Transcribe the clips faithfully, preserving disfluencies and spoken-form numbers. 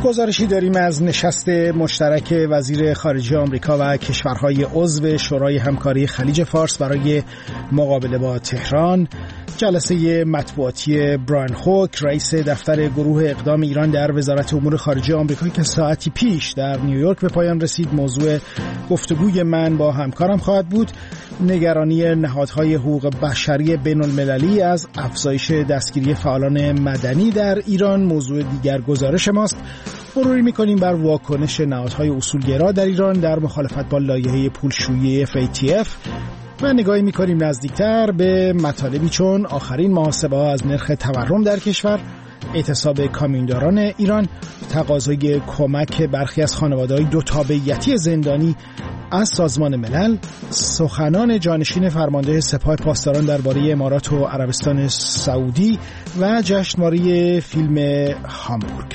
گزارشی داریم از نشست مشترک وزیر خارجه آمریکا و کشورهای عضو شورای همکاری خلیج فارس برای مقابله با تهران. جلسه مطبوعاتی براین هوک، رئیس دفتر گروه اقدام ایران در وزارت امور خارجه آمریکا که ساعتی پیش در نیویورک به پایان رسید، موضوع گفتگوی من با همکارم خواهد بود. نگرانی نهادهای حقوق بشری بین المللی از افزایش دستگیری فعالان مدنی در ایران موضوع دیگر گزارش ماست. مروری می‌کنیم بر واکنش نهادهای اصولگرا در ایران در مخالفت با لایحه پولشویی اف ای تی اف و نگاهی می‌کنیم نزدیکتر به مطالبی چون آخرین محاسبه‌ها از نرخ تورم در کشور، اعتصاب کامیونداران ایران، تقاضای کمک برخی از خانواده‌های دو تابعیتی زندانی از سازمان ملل، سخنان جانشین فرمانده سپاه پاسداران درباره امارات و عربستان سعودی و جشنواره فیلم هامبورگ.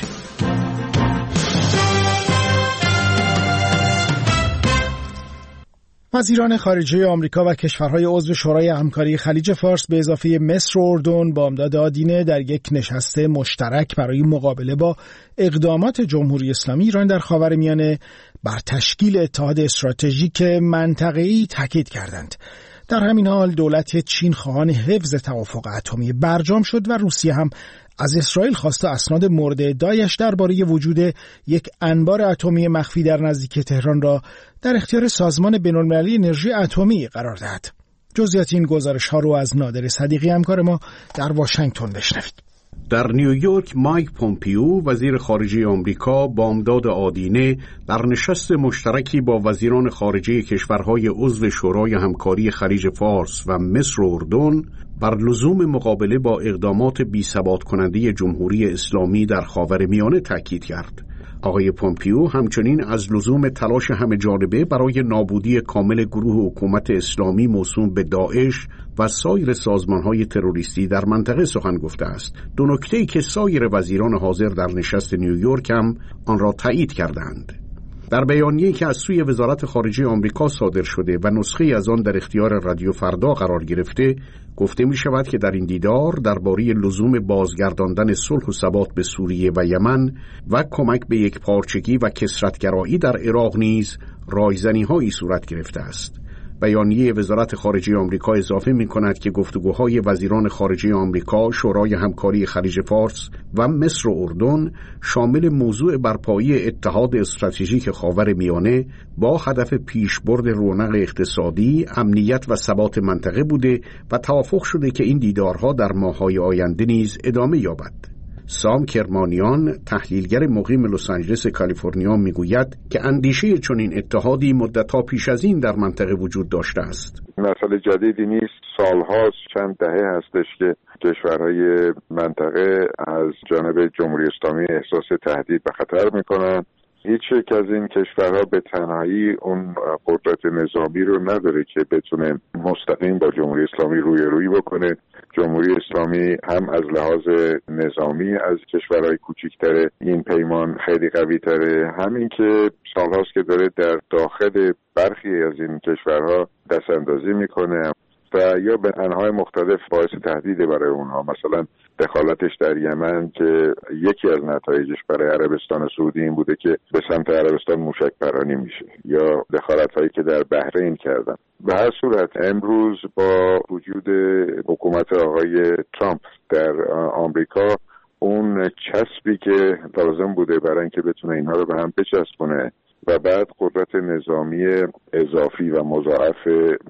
وزیران خارجه آمریکا و کشورهای عضو شورای همکاری خلیج فارس به اضافه مصر و اردن بامداد آدینه در یک نشست مشترک برای مقابله با اقدامات جمهوری اسلامی ایران در خاورمیانه بر تشکیل اتحاد استراتژیک منطقه‌ای تاکید کردند. در همین حال دولت چین خواهان حفظ توافق اتمی برجام شد و روسیه هم از اسرائیل خواسته اسناد مورد ادعایش درباره وجود یک انبار اتمی مخفی در نزدیکی تهران را در اختیار سازمان بین‌المللی انرژی اتمی قرار دهد. جزئیات این گزارش‌ها رو از نادر صدیقی همکار ما در واشنگتن بشنوید. در نیویورک مایک پومپیو وزیر خارجه آمریکا بامداد آدینه در نشست مشترکی با وزیران خارجه کشورهای عضو شورای همکاری خلیج فارس و مصر و اردن بر لزوم مقابله با اقدامات بی‌ثبات کننده جمهوری اسلامی در خاورمیانه تاکید کرد. آقای پومپیو همچنین از لزوم تلاش همه جانبه برای نابودی کامل گروه حکومت اسلامی موسوم به داعش و سایر سازمان‌های تروریستی در منطقه سخن گفته است. دو نکته‌ای که سایر وزیران حاضر در نشست نیویورک هم آن را تایید کردند. در بیانیه‌ای که از سوی وزارت خارجه آمریکا صادر شده و نسخه‌ای از آن در اختیار رادیو فردا قرار گرفته، گفته می شود که در این دیدار درباره لزوم بازگرداندن صلح و ثبات به سوریه و یمن و کمک به یک پارچگی و کثرت‌گرایی در عراق نیز رایزنی‌هایی صورت گرفته است. بیانیه وزارت خارجه آمریکا اضافه می کند که گفتگوهای وزیران خارجه آمریکا، شورای همکاری خلیج فارس و مصر و اردن شامل موضوع برپایی اتحاد استراتژیک خاورمیانه با هدف پیشبرد رونق اقتصادی، امنیت و ثبات منطقه بوده و توافق شده که این دیدارها در ماه‌های آینده نیز ادامه یابد. سام کرمانیان، تحلیلگر مقیم لس آنجلس کالیفرنیا، میگوید که اندیشه چنین اتحادی مدت‌ها پیش از این در منطقه وجود داشته است. مسئله جدیدی نیست، سالهاست، چند دهه هستش که کشورهای منطقه از جانب جمهوری اسلامی احساس تهدید و خطر میکنن. هیچ یک از این کشورها به تنهایی اون قدرت نظامی رو نداره که بتونه مستقیم با جمهوری اسلامی روی روی بکنه. جمهوری اسلامی هم از لحاظ نظامی از کشورهای کوچکتر این پیمان خیلی قوی تره، همین که سالهاست که داره در داخل برخی از این کشورها دست اندازی میکنه و یا به انواع مختلف باعث تهدید برای اونها. مثلا دخالتش در یمن که یکی از نتایجش برای عربستان سعودی این بوده که به سمت عربستان موشک پرانی میشه، یا دخالت‌هایی که در بحرین کردن. به هر صورت امروز با وجود حکومت آقای ترامپ در آمریکا، اون چسبی که لازم بوده برای اینکه بتونه اینها رو به هم بچسبونه و بعد قدرت نظامی اضافی و مضاعف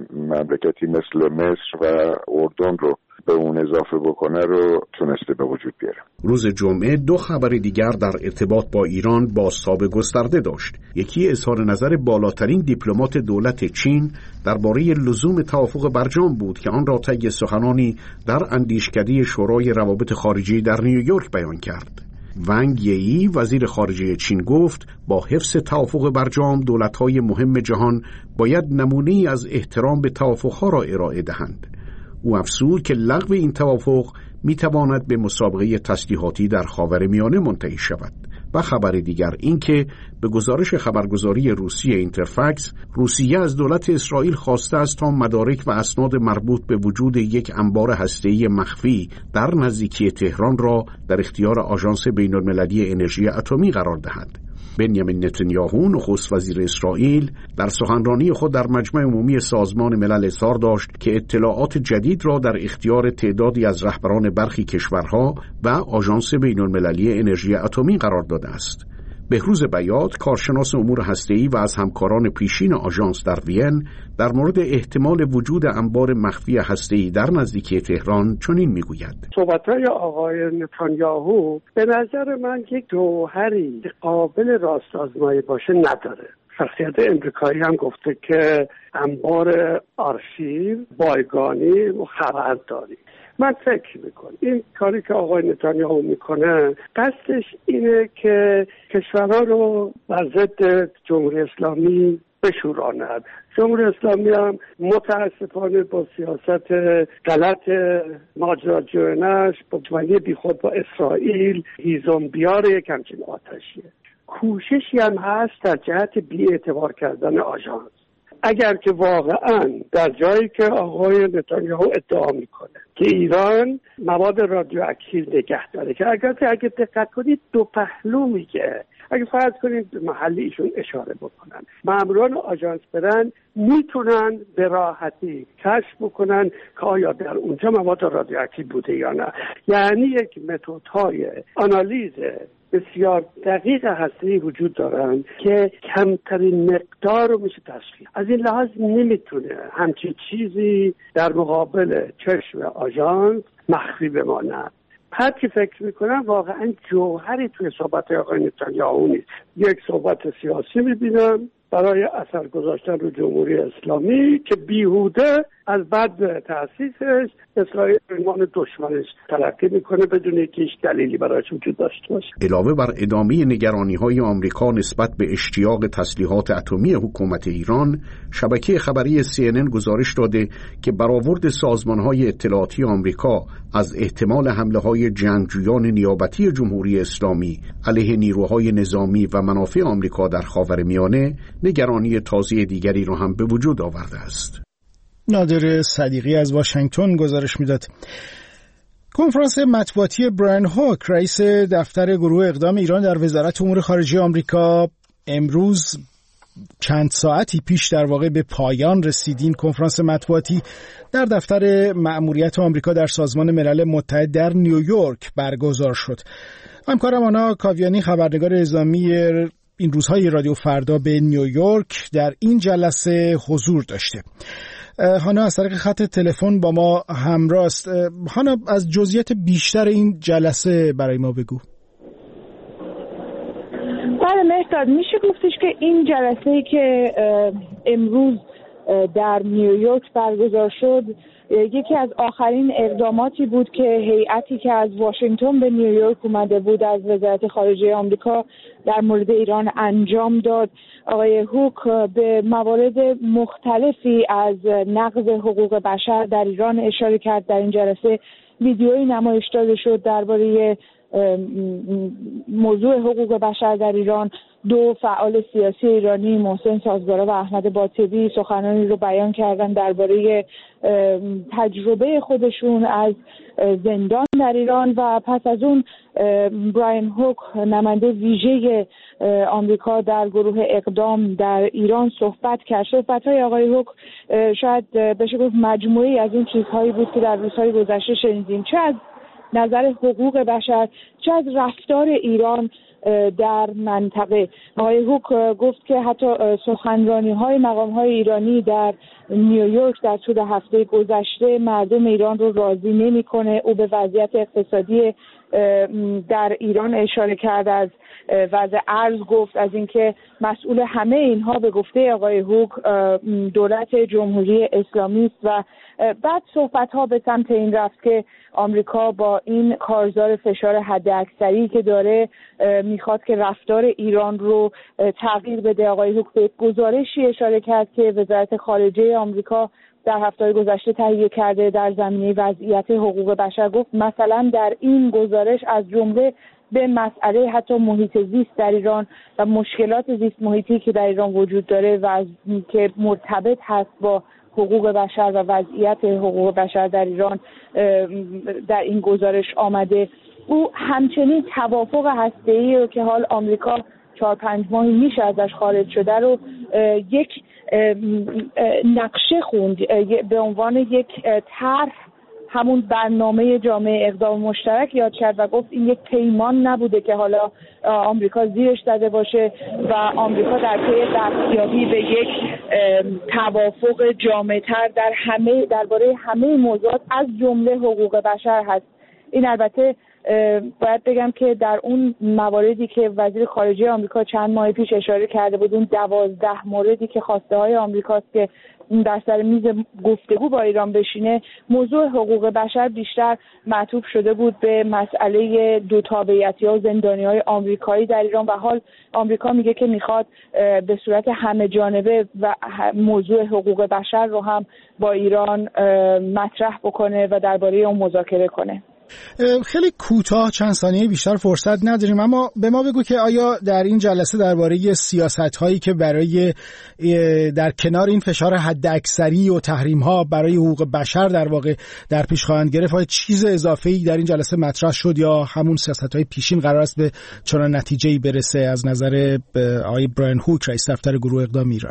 مملکتی مثل مصر و اردن رو به اون اضافه بکنه رو تونسته به وجود بیاره. روز جمعه دو خبر دیگر در ارتباط با ایران بازتاب گسترده داشت. یکی اظهار نظر بالاترین دیپلمات دولت چین درباره لزوم توافق برجام بود که آن را طی سخنانی در اندیشکده شورای روابط خارجی در نیویورک بیان کرد. ونگ یی وزیر خارجه چین گفت با حفظ توافق برجام دولت‌های مهم جهان باید نمونه‌ای از احترام به توافق‌ها را ارائه دهند. او افزود که لغو این توافق می‌تواند به مسابقه تسلیحاتی در خاورمیانه منتهی شود. و خبر دیگر اینکه به گزارش خبرگزاری روسیه اینترفکس، روسیه از دولت اسرائیل خواسته است تا مدارک و اسناد مربوط به وجود یک انبار هسته‌ای مخفی در نزدیکی تهران را در اختیار آژانس بین‌المللی انرژی اتمی قرار دهد. بنیامین نتانیاهو نخست وزیر اسرائیل در سخنرانی خود در مجمع عمومی سازمان ملل اظهار داشت که اطلاعات جدید را در اختیار تعدادی از رهبران برخی کشورها و آژانس بین‌المللی انرژی اتمی قرار داده است. بهروز بیات، کارشناس امور هسته‌ای و از همکاران پیشین آژانس در وین، در مورد احتمال وجود انبار مخفی هسته‌ای در نزدیکی تهران چنین میگوید: صحبت‌های آقای نتانیاهو به نظر من یک جوهری قابل راست آزمایی باشه نداره. شخصیت امریکایی هم گفته که انبار آرشیو بایگانی و خبرداری. من فکر میکنم این کاری که آقای نتانیاهو میکنه قصدش اینه که کشورها رو بر ضد جمهوری اسلامی بشوراند. جمهوری اسلامی هم متاسفانه با سیاست غلط ماجراجویانش با جوانی بیخود با اسرائیل هیزم بیار یک همچین آتشیه. کوششی هم هست در جهت بی‌اعتبار کردن آژانس. اگر که واقعا در جایی که آقای نتانیاهو ادعا میکنه که ایران مواد رادیواکتیو نگه داره، که اگر اگه دقت کنید دو پهلو میگه. اگه فرض کنید محلی ایشون اشاره بکنن، ماموران آژانس برن میتونن به راحتی کشف بکنن که آیا در اونجا مواد رادیواکتیو بوده یا نه. یعنی یک متدهای آنالیز بسیار دقیق هستی وجود دارن که کمترین مقدار رو میشه تشخیص. از این لحاظ نمیتونه همچین چیزی در مقابل چشم آژانس مخفی بماند. هر کی فکر میکنم واقعا جوهری توی صحبت آقای نتانیاهو نیست. یک صحبت سیاسی میبینم برای اثر گذاشتن رو جمهوری اسلامی که بیهوده از بعد تأسیسش اسرائیل عنوان دشمنش تلقی میکنه بدون اینکه هیچ دلیلی برایش وجود داشته باشه. علاوه بر ادامه نگرانی‌های آمریکا نسبت به اشتیاق تسلیحات اتمی حکومت ایران، شبکه خبری سی ان ان گزارش داده که برآورد سازمان‌های اطلاعاتی آمریکا از احتمال حمله‌های جنگجویان نیابتی جمهوری اسلامی علیه نیروهای نظامی و منافع آمریکا در خاورمیانه نگرانی تازه دیگری را هم به وجود آورده است. نادر صدیقی از واشنگتن گزارش میداد. کنفرانس مطبوعاتی براین هوک، رئیس دفتر گروه اقدام ایران در وزارت امور خارجه آمریکا، امروز چند ساعتی پیش در واقع به پایان رسید. این کنفرانس مطبوعاتی در دفتر مأموریت آمریکا در سازمان ملل متحد در نیویورک برگزار شد. همکارم آنا کاویانی، خبرنگار اعزامی این روزهای رادیو فردا به نیویورک، در این جلسه حضور داشته. هانا از طریق خط تلفن با ما همراه است. هانا، از جزئیات بیشتر این جلسه برای ما بگو. بله مهداد، میشه گفتش که این جلسه‌ای که امروز در نیویورک برگزار شد یکی از آخرین اقداماتی بود که هیئتی که از واشنگتن به نیویورک اومده بود از وزارت خارجه آمریکا در مورد ایران انجام داد. آقای هوک به موارد مختلفی از نقض حقوق بشر در ایران اشاره کرد. در این جلسه ویدیویی نمایش داده شد درباره موضوع حقوق بشر در ایران. دو فعال سیاسی ایرانی، محسن سازگارا و احمد باطبی، سخنانی رو بیان کردن درباره تجربه خودشون از زندان در ایران و پس از اون براین هوک، نماینده ویژه آمریکا در گروه اقدام در ایران، صحبت کرد. صحبت‌های آقای هوک شاید بشه گفت مجموعی از اون چیزهایی بود که در روزهای گذشته شنیدیم، چه از نظر حقوق بشر چه از رفتار ایران در منطقه. آقای هوک گفت که حتی سخنرانی‌های مقام‌های ایرانی در نیویورک در طول هفته گذشته مردم ایران رو راضی نمی‌کنه. او به وضعیت اقتصادی در ایران اشاره کرد، از وضع ارز گفت، از اینکه مسئول همه اینها به گفته آقای هوک دولت جمهوری اسلامی است و بعد صحبت‌ها به سمت این رفت که آمریکا با این کارزار فشار حداکثری که داره میخواد که رفتار ایران رو تغییر بده. آقای هوک به گزارشی اشاره کرد که وزارت خارجه آمریکا در هفته گذشته تهیه کرده در زمینه وضعیت حقوق بشر. گفت مثلا در این گزارش از جمله به مسئله حتی محیط زیست در ایران و مشکلات زیست محیطی که در ایران وجود داره و که مرتبط هست با حقوق بشر و وضعیت حقوق بشر در ایران در این گزارش آمده. او همچنین توافق هسته‌ای رو که حال آمریکا چهار پنج ماهی میشه ازش خارج شده رو یک نقشه خوند به عنوان یک طرح، همون برنامه جامعه اقدام مشترک یاد کرد و گفت این یک پیمان نبوده که حالا آمریکا زیرش زده باشه و آمریکا در پی دستیابی به یک توافق جامع‌تر در همه درباره همه موضوعات از جمله حقوق بشر هست. این البته باید بگم که در اون مواردی که وزیر خارجه آمریکا چند ماه پیش اشاره کرده بود، اون دوازده موردی که خواسته های آمریکاست که در سر میز گفتگو با ایران بشینه، موضوع حقوق بشر بیشتر معطوف شده بود به مسئله دو تابعیتی ها و زندانی های آمریکایی در ایران و حال آمریکا میگه که میخواد به صورت همه جانبه و موضوع حقوق بشر رو هم با ایران مطرح بکنه و درباره اون مذاکره کنه. خیلی کوتاه چند ثانیه بیشتر فرصت نداریم، اما به ما بگو که آیا در این جلسه درباره سیاست‌هایی که برای در کنار این فشار حداکثری و تحریم‌ها برای حقوق بشر در واقع در پیش خواهند گرفت، آیا چیز اضافه‌ای در این جلسه مطرح شد یا همون سیاست‌های پیشین قرار است به چنان نتیجه‌ای برسه از نظر آقای براین هوک رئیس دفتر گروه اقدام ایران؟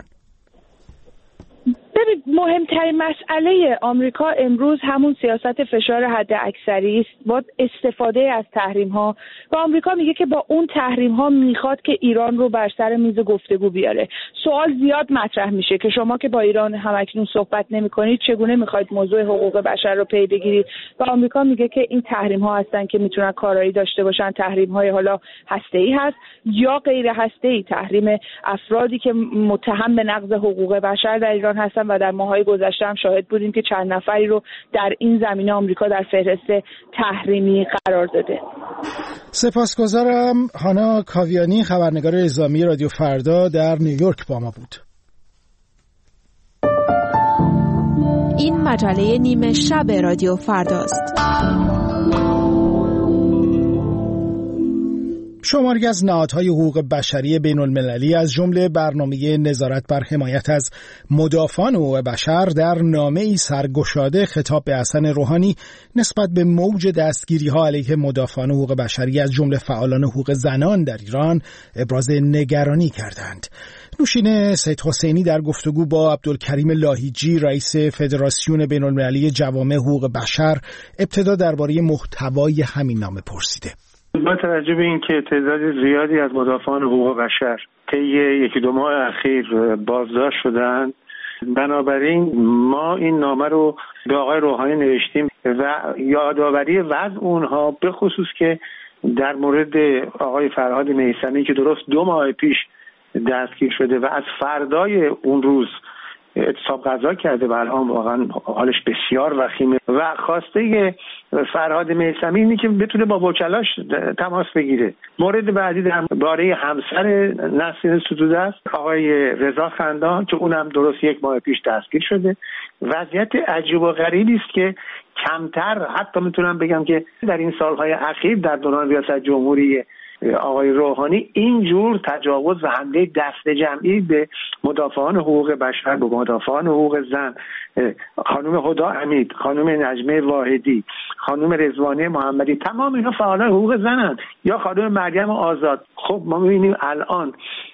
مهمترین مسئله آمریکا امروز همون سیاست فشار حد اکثری است با استفاده از تحریم ها و آمریکا میگه که با اون تحریم ها میخواد که ایران رو بر سر میز گفتگو بیاره. سوال زیاد مطرح میشه که شما که با ایران همکنون صحبت نمیکنید چگونه میخواید موضوع حقوق بشر رو پی بگیرید و آمریکا میگه که این تحریم ها هستن که میتونن کارایی داشته باشن. تحریم های حالا هسته‌ای هست یا غیر هسته‌ای، تحریم افرادی که متهم به نقض حقوق بشر در ایران هستن و در ماهای گذشته هم شاهد بودیم که چند نفری رو در این زمینه آمریکا در فهرست تحریمی قرار داده. سپاسگزارم. هانا کاویانی، خبرنگار اعزامی رادیو فردا در نیویورک با ما بود. این مجله نیمه شب رادیو فرداست. شماری از نهادهای حقوق بشری بین المللی از جمله برنامه نظارت بر حمایت از مدافعان حقوق بشر در نامه‌ای سرگشاده خطاب به حسن روحانی نسبت به موج دستگیری‌ها علیه مدافعان حقوق بشری از جمله فعالان حقوق زنان در ایران ابراز نگرانی کردند. نوشین سید حسینی در گفتگو با عبدالکریم لاهیجی رئیس فدراسیون بین المللی جوامع حقوق بشر ابتدا درباره محتوای همین نامه پرسیده. با توجه به اینکه تعداد زیادی از مدافعان حقوق بشر طی یکی دو ماه اخیر بازداشت شدند، بنابراین ما این نامه رو به آقای روحانی نوشتیم و یادآوری وضع اونها، به خصوص که در مورد آقای فرهاد میثمی که درست دو ماه پیش دستگیر شده و از فردای اون روز اعتصاب غذا کرده و الان واقعا حالش بسیار وخیمه و خواسته فرهاد میثمی اینه که بتونه با وکلاش تماس بگیره. مورد بعدی درباره همسر نسرین ستوده است، آقای رضا خندان که اونم درست یک ماه پیش دستگیر شده. وضعیت عجیب و غریبی است که کمتر، حتی میتونم بگم که در این سالهای اخیر در دوران ریاست جمهوری آقای روحانی اینجور تجاوز و حمله دست جمعی به مدافعان حقوق بشر، به مدافعان حقوق زن، خانم هدا حمید، خانم نجمه واحدی، خانم رضوانه محمدی، تمام اینا فعالان حقوق زنند، یا خانم مریم آزاد. خب ما می‌بینیم الان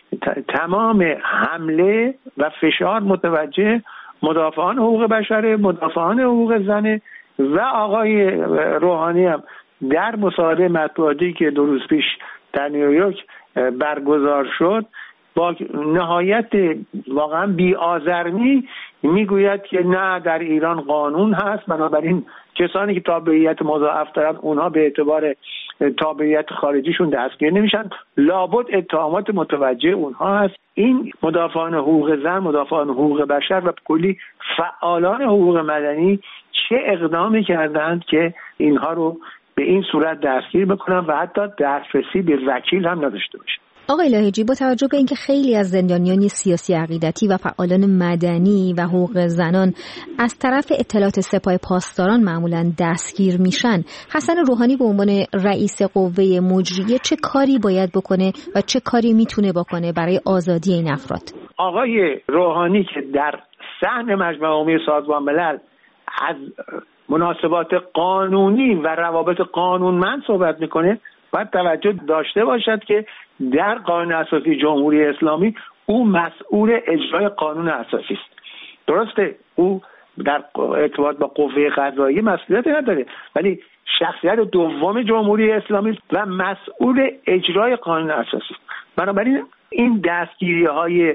تمام حمله و فشار متوجه مدافعان حقوق بشر، مدافعان حقوق زن و آقای روحانی هم در مصاحبه مطبوعاتی که دو روز پیش در نیویورک برگزار شد با نهایت واقعا بی‌آزرمی میگوید که نه، در ایران قانون هست، بنابراین کسانی که تابعیت مضاعف دارن اونها به اعتبار تابعیت خارجیشون دستگیر نمیشن، لابد اتهامات متوجه اونها هست. این مدافعان حقوق زن، مدافعان حقوق بشر و کلی فعالان حقوق مدنی چه اقدامی کردند که اینها رو به این صورت دستگیر بکنن و حتی دسترسی به وکیل هم نداشته باشن. آقای لاهیجی، با توجه به اینکه خیلی از زندانیان سیاسی عقیدتی و فعالان مدنی و حقوق زنان از طرف اطلاعات سپاه پاسداران معمولاً دستگیر میشن، حسن روحانی به عنوان رئیس قوه مجریه چه کاری باید بکنه و چه کاری میتونه بکنه برای آزادی این افراد؟ آقای روحانی که در صحن مجمع عمومی سازمان ملل از مناسبات قانونی و روابط قانونمند صحبت میکنه، باید توجه داشته باشد که در قانون اساسی جمهوری اسلامی او مسئول اجرای قانون اساسی است. درسته او در ارتباط با قوه قضاییه مسئولیت نداره، ولی شخصیت دوم جمهوری اسلامی و مسئول اجرای قانون اساسی است. بنابراین این دستگیری های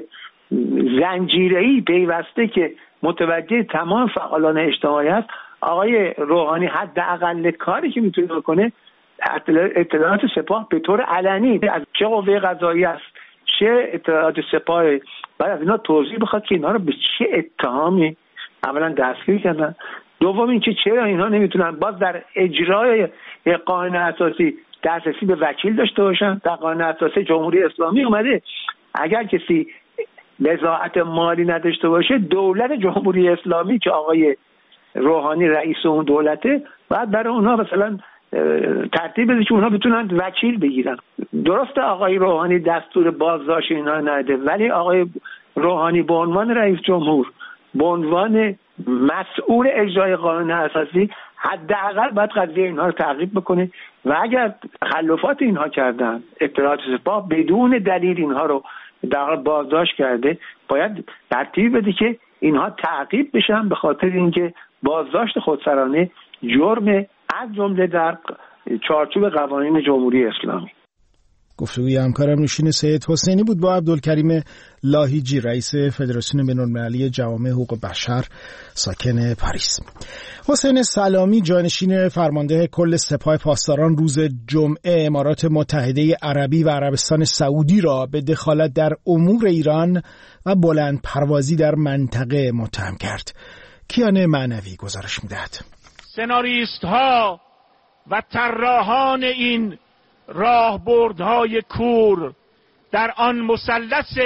زنجیره‌ای پیوسته که متوجه تمام فعالان اجتماعی است، آقای روحانی حداقل کاری که میتونه بکنه اطلاعات سپاه به طور علنی از چه قوه قضاییه است چه اطلاعات سپاه، بعد از اینا توضیح بخواد که اینا رو به چه اتهامی اولا دستگیر کردن، دوم اینکه چرا اینا نمیتونن باز در اجرای قانون اساسی دسترسی به وکیل داشته باشن. در قانون اساسی جمهوری اسلامی اومده اگر کسی وضاحت مالی نداشته باشه، دولت جمهوری اسلامی که آقای روحانی رئیس اون دولته بعد برای اونها مثلا ترتیب بده که اونها بتونن وکیل بگیرن. درسته آقای روحانی دستور بازداشت اینا نده، ولی آقای روحانی به عنوان رئیس جمهور، به عنوان مسئول اجرای قانون اساسی، حداقل باید قضیه اینها رو تعقیب بکنه و اگر تخلفات اینها کردن، اطلاعات سپاه بدون دلیل اینها رو در بازداشت کرده، باید ترتیب بده که اینها تعقیب بشن، به خاطر اینکه بازداشت خودسرانه جرم از جمله در چارچوب قوانین جمهوری اسلامی. گفتگوی همکارم نوشین سید حسینی بود با عبدالکریم لاهیجی، رئیس فدراسیون بین‌المللی جوامع حقوق بشر ساکن پاریس. حسین سلامی، جانشین فرمانده کل سپاه پاسداران، روز جمعه امارات متحده عربی و عربستان سعودی را به دخالت در امور ایران و بلند پروازی در منطقه متهم کرد. کیان معنوی گزارش می‌دهد. سناریست ها و طراحان این راهبردهای کور در آن مثلث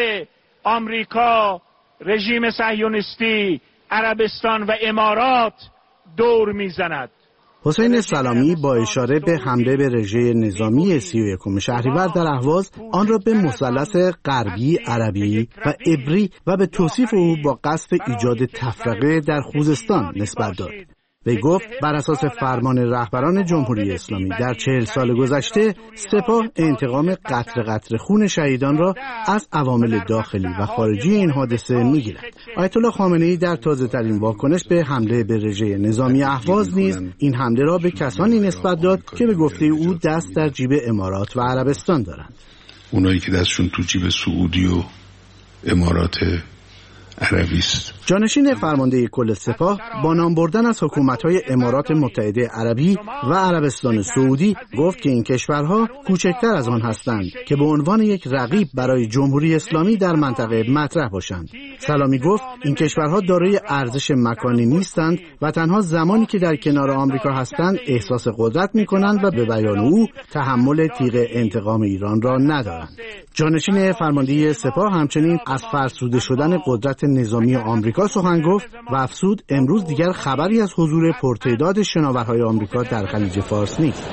آمریکا، رژیم صهیونیستی، عربستان و امارات دور میزند. حسین سلامی با اشاره به حمله به رژه نظامی سی و یکم شهریور در اهواز آن را به مثلث غربی، عربی و عبری و به توصیف او با قصد ایجاد تفرقه در خوزستان نسبت داد. وی گفت بر اساس فرمان رهبران جمهوری اسلامی در چهل سال گذشته سپاه انتقام قطره قطره خون شهیدان را از عوامل داخلی و خارجی این حادثه میگیرد. آیت الله خامنه‌ای در تازه ترین واکنش به حمله به رژه نظامی اهواز نیز این حمله را به کسانی نسبت داد که به گفته او دست در جیب امارات و عربستان دارند. اونایی که دستشون تو جیب سعودی و امارات عربیست. جانشین فرمانده کل سپاه با نام بردن از حکومت‌های امارات متحده عربی و عربستان سعودی گفت که این کشورها کوچکتر از آن هستند که به عنوان یک رقیب برای جمهوری اسلامی در منطقه مطرح باشند. سلامی گفت این کشورها دارای ارزش مکانی نیستند و تنها زمانی که در کنار آمریکا هستند احساس قدرت می‌کنند و به بیان او تحمل تیغ انتقام ایران را ندارند. جانشین فرمانده سپاه همچنین از فرسوده شدن قدرت نظامی آمریکا سخن گفت و افزود امروز دیگر خبری از حضور پرتعداد شناورهای آمریکا در خلیج فارس نیست.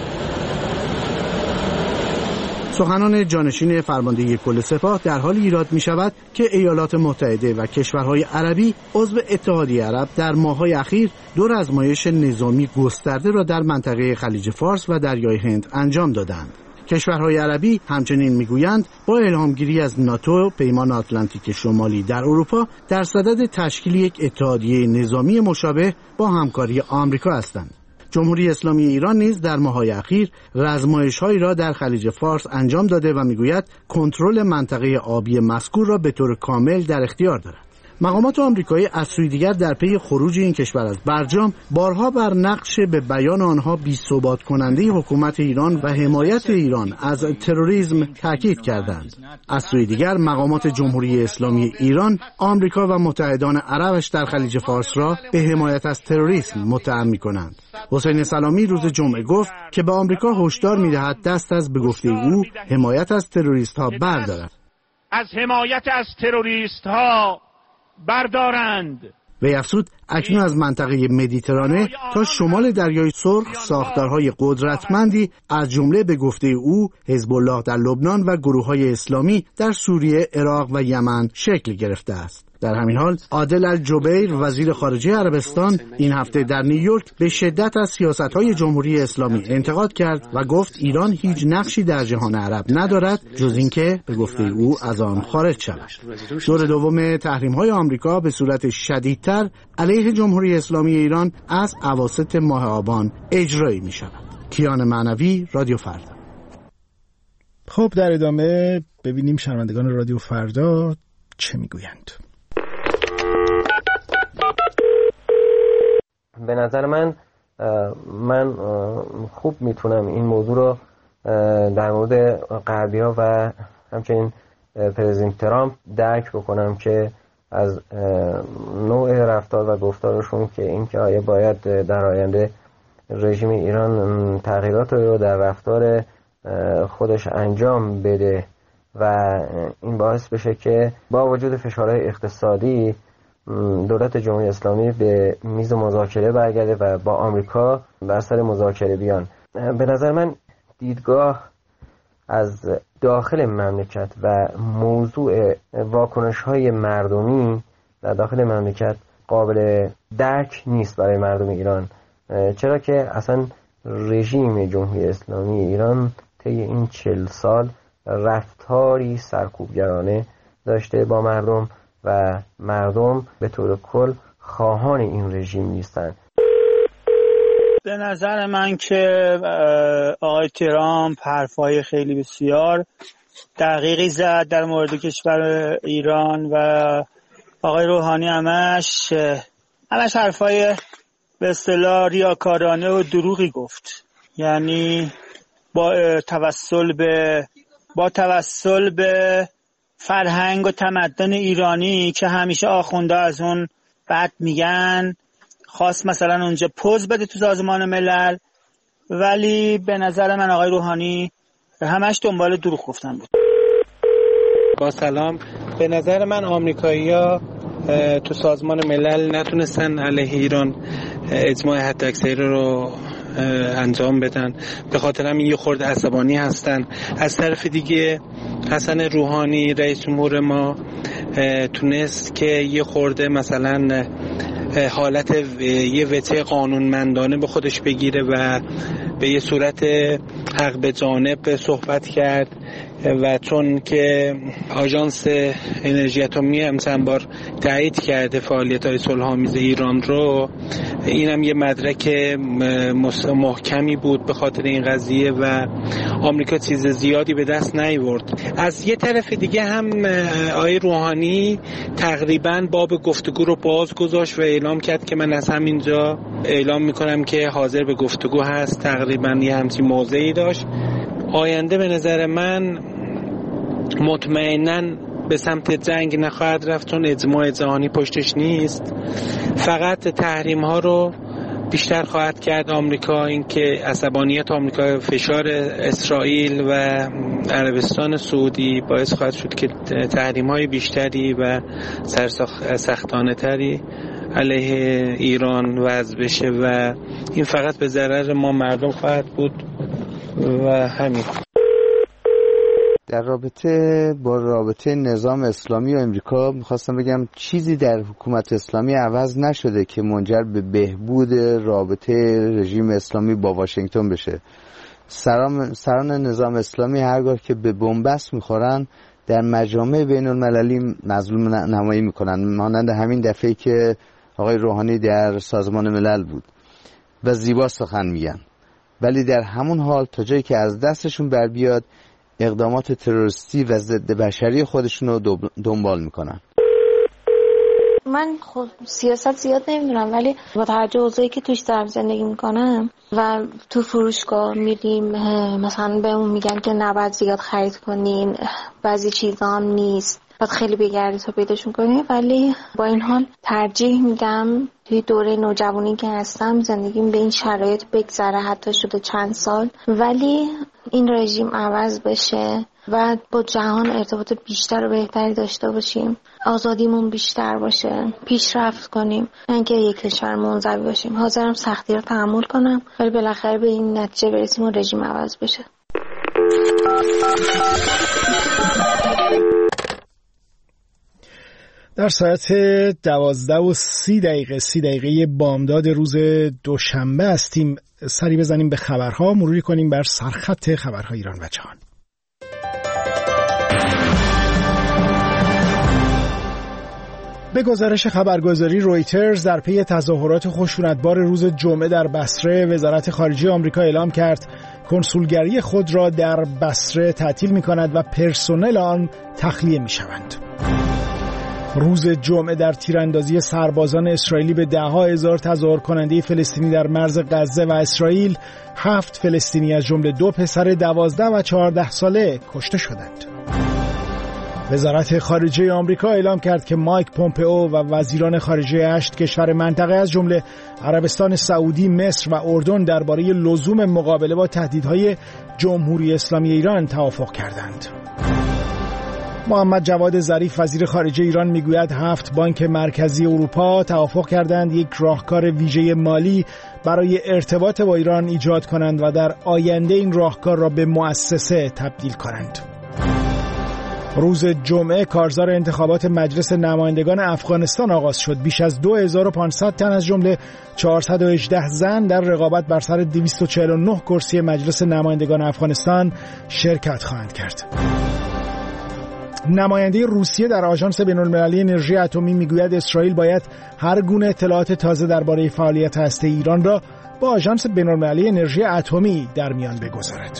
سخنان جانشین فرمانده کل سپاه در حال ایراد می شود که ایالات متحده و کشورهای عربی عضو اتحادیه عرب در ماه‌های اخیر دو آزمایش نظامی گسترده را در منطقه خلیج فارس و دریای هند انجام دادند. کشورهای عربی همچنین میگویند با الهامگیری از ناتو، پیمان آتلانتیک شمالی در اروپا، در صدد تشکیل یک اتحادیه نظامی مشابه با همکاری آمریکا هستند. جمهوری اسلامی ایران نیز در ماه‌های اخیر آزمایش‌هایی را در خلیج فارس انجام داده و میگوید کنترل منطقه آبی مذکور را به طور کامل در اختیار دارد. مقامات آمریکایی از سوی دیگر در پی خروج این کشور از برجام بارها بر نقش به بیان آنها بی‌ثبات کننده حکومت ایران و حمایت ایران از تروریسم تاکید کردند. از سوی دیگر مقامات جمهوری اسلامی ایران آمریکا و متحدان عربش در خلیج فارس را به حمایت از تروریسم متهم می‌کنند. حسین سلامی روز جمعه گفت که به آمریکا هشدار می‌دهد دست از به گفته او حمایت از تروریست‌ها بردارد. از حمایت از تروریست‌ها بردارند. وی افزود اکنون از منطقه مدیترانه تا شمال دریای سرخ ساختارهای قدرتمندی از جمله به گفته او حزب الله در لبنان و گروه‌های اسلامی در سوریه، عراق و یمن شکل گرفته است. در همین حال عادل الجبیر وزیر خارجه عربستان این هفته در نیویورک به شدت از سیاست‌های جمهوری اسلامی انتقاد کرد و گفت ایران هیچ نقشی در جهان عرب ندارد جز اینکه به گفته او از آن خارج شود. دور دوم تحریم‌های آمریکا به صورت شدیدتر علیه جمهوری اسلامی ایران از اواسط ماه آبان اجرایی می‌شود. کیان معنوی، رادیو فردا. خب در ادامه ببینیم شنوندگان رادیو فردا چه میگویند. به نظر من من خوب میتونم این موضوع رو در مورد غربی‌ها و همچنین پرزیدنت ترامپ درک بکنم که از نوع رفتار و گفتارشون که این که آیا باید در آینده رژیم ایران تغییرات رو در رفتار خودش انجام بده و این باعث بشه که با وجود فشارهای اقتصادی دولت جمهوری اسلامی به میز مذاکره برگرده و با آمریکا بر سر مذاکره بیان. به نظر من دیدگاه از داخل مملکت و موضوع واکنش‌های مردمی در داخل مملکت قابل درک نیست برای مردم ایران، چرا که اصلا رژیم جمهوری اسلامی ایران طی این چهل سال رفتاری سرکوبگرانه داشته با مردم و مردم به طور کل خواهان این رژیم نیستند. به نظر من که آقای ترامپ حرفای خیلی بسیار دقیقی زد در مورد کشور ایران و آقای روحانی همش همش حرفای به اصطلاح ریاکارانه و دروغی گفت. یعنی با توسل به با توسل به فرهنگ و تمدن ایرانی که همیشه آخونده از اون بد میگن خواست مثلا اونجا پوز بده تو سازمان ملل، ولی به نظر من آقای روحانی همش دنبال دروغ گفتن بود. با سلام، به نظر من آمریکایی‌ها تو سازمان ملل نتونستن علیه ایران اجماع حداکثری رو انجام بدن، به خاطر همین یه خورده عصبانی هستن. از طرف دیگه حسن روحانی رئیس جمهور ما تونست که یه خورده مثلا حالت یه وجه قانونمندانه به خودش بگیره و به یه صورت حق به جانب صحبت کرد و چون که آژانس انرژی اتمی هم چند بار تایید کرده فعالیت‌های صلح‌آمیز ایران رو، اینم یه مدرک محکمی بود به خاطر این قضیه و آمریکا چیز زیادی به دست نیاورد. از یه طرف دیگه هم آقای روحانی تقریباً باب گفتگو رو باز گذاشت و اعلام کرد که من از همینجا اعلام میکنم که حاضر به گفتگو هست. تقریباً یه همچین موضعی داشت. آینده به نظر من مطمئناً به سمت جنگ نخواهد رفت چون اجماع جهانی پشتش نیست. فقط تحریم ها رو بیشتر خواهد کرد آمریکا، اینکه عصبانیت آمریکا، فشار اسرائیل و عربستان سعودی باعث خواهد شد که تحریم های بیشتری و سرسختانه تری علیه ایران وضع بشه و این فقط به ضرر ما مردم خواهد بود و همین. در رابطه با رابطه نظام اسلامی و امریکا میخواستم بگم چیزی در حکومت اسلامی عوض نشده که منجر به بهبود رابطه رژیم اسلامی با واشنگتن بشه. سران, سران نظام اسلامی هرگاه که به بنبست میخورن در مجامع بین المللی مظلوم نمایی میکنن، مانند همین دفعه که آقای روحانی در سازمان ملل بود و زیبا سخن میگن، ولی در همون حال تا جایی که از دستشون بر بیاد اقدامات تروریستی و ضد بشری خودشون رو دنبال میکنن. من خود سیاست زیاد نمیدونم، ولی با توجه اوضاعی که توش دارم زندگی میکنم و تو فروشگاه میریم مثلا بهمون میگن که نباید زیاد خرید کنین، بعضی چیزا هم نیست، باید خیلی بگردی تا پیداشون کنی، ولی با این حال ترجیح میدم توی دوره نوجوانی که هستم زندگیم به این شرایط بگذره، حتی شده چند سال، ولی این رژیم عوض بشه و با جهان ارتباط بیشتر و بهتری داشته باشیم، آزادیمون بیشتر باشه، پیشرفت کنیم، نه اینکه یک کشور منزوی باشیم. حاضرم سختی رو تحمل کنم ولی بالاخره به این نتیجه برسیم و رژیم عوض بشه. در ساعت دوازده و سی دقیقه سی دقیقه بامداد روز دوشنبه هستیم. سری بزنیم به خبرها، مروری کنیم بر سرخط خبرهای ایران و جهان. به گزارش خبرگزاری رویترز، در پی تظاهرات خشونتبار روز جمعه در بصره، وزارت خارجه آمریکا اعلام کرد کنسولگری خود را در بصره تعطیل می‌کند و پرسنل آن تخلیه می‌شوند. روز جمعه در تیراندازی سربازان اسرائیلی به ده‌ها هزار تظاهر کننده فلسطینی در مرز غزه و اسرائیل، هفت فلسطینی از جمله دو پسر دوازده و چهارده ساله کشته شدند. وزارت خارجه آمریکا اعلام کرد که مایک پومپئو و وزیران خارجه هشت کشور منطقه از جمله عربستان سعودی، مصر و اردن درباره لزوم مقابله با تهدیدهای جمهوری اسلامی ایران توافق کردند. محمد جواد ظریف وزیر خارجه ایران میگوید هفت بانک مرکزی اروپا توافق کردند یک راهکار ویژه مالی برای ارتباط با ایران ایجاد کنند و در آینده این راهکار را به مؤسسه تبدیل کنند. روز جمعه کارزار انتخابات مجلس نمایندگان افغانستان آغاز شد. بیش از دو هزار و پانصد تن از جمله چهارصد و هجده زن در رقابت بر سر دویست و چهل و نه کرسی مجلس نمایندگان افغانستان شرکت خواهند کرد. نماینده روسیه در آژانس بین‌المللی انرژی اتمی میگوید اسرائیل باید هر گونه اطلاعات تازه درباره فعالیت هسته‌ای ایران را با آژانس بین‌المللی انرژی اتمی در میان بگذارد.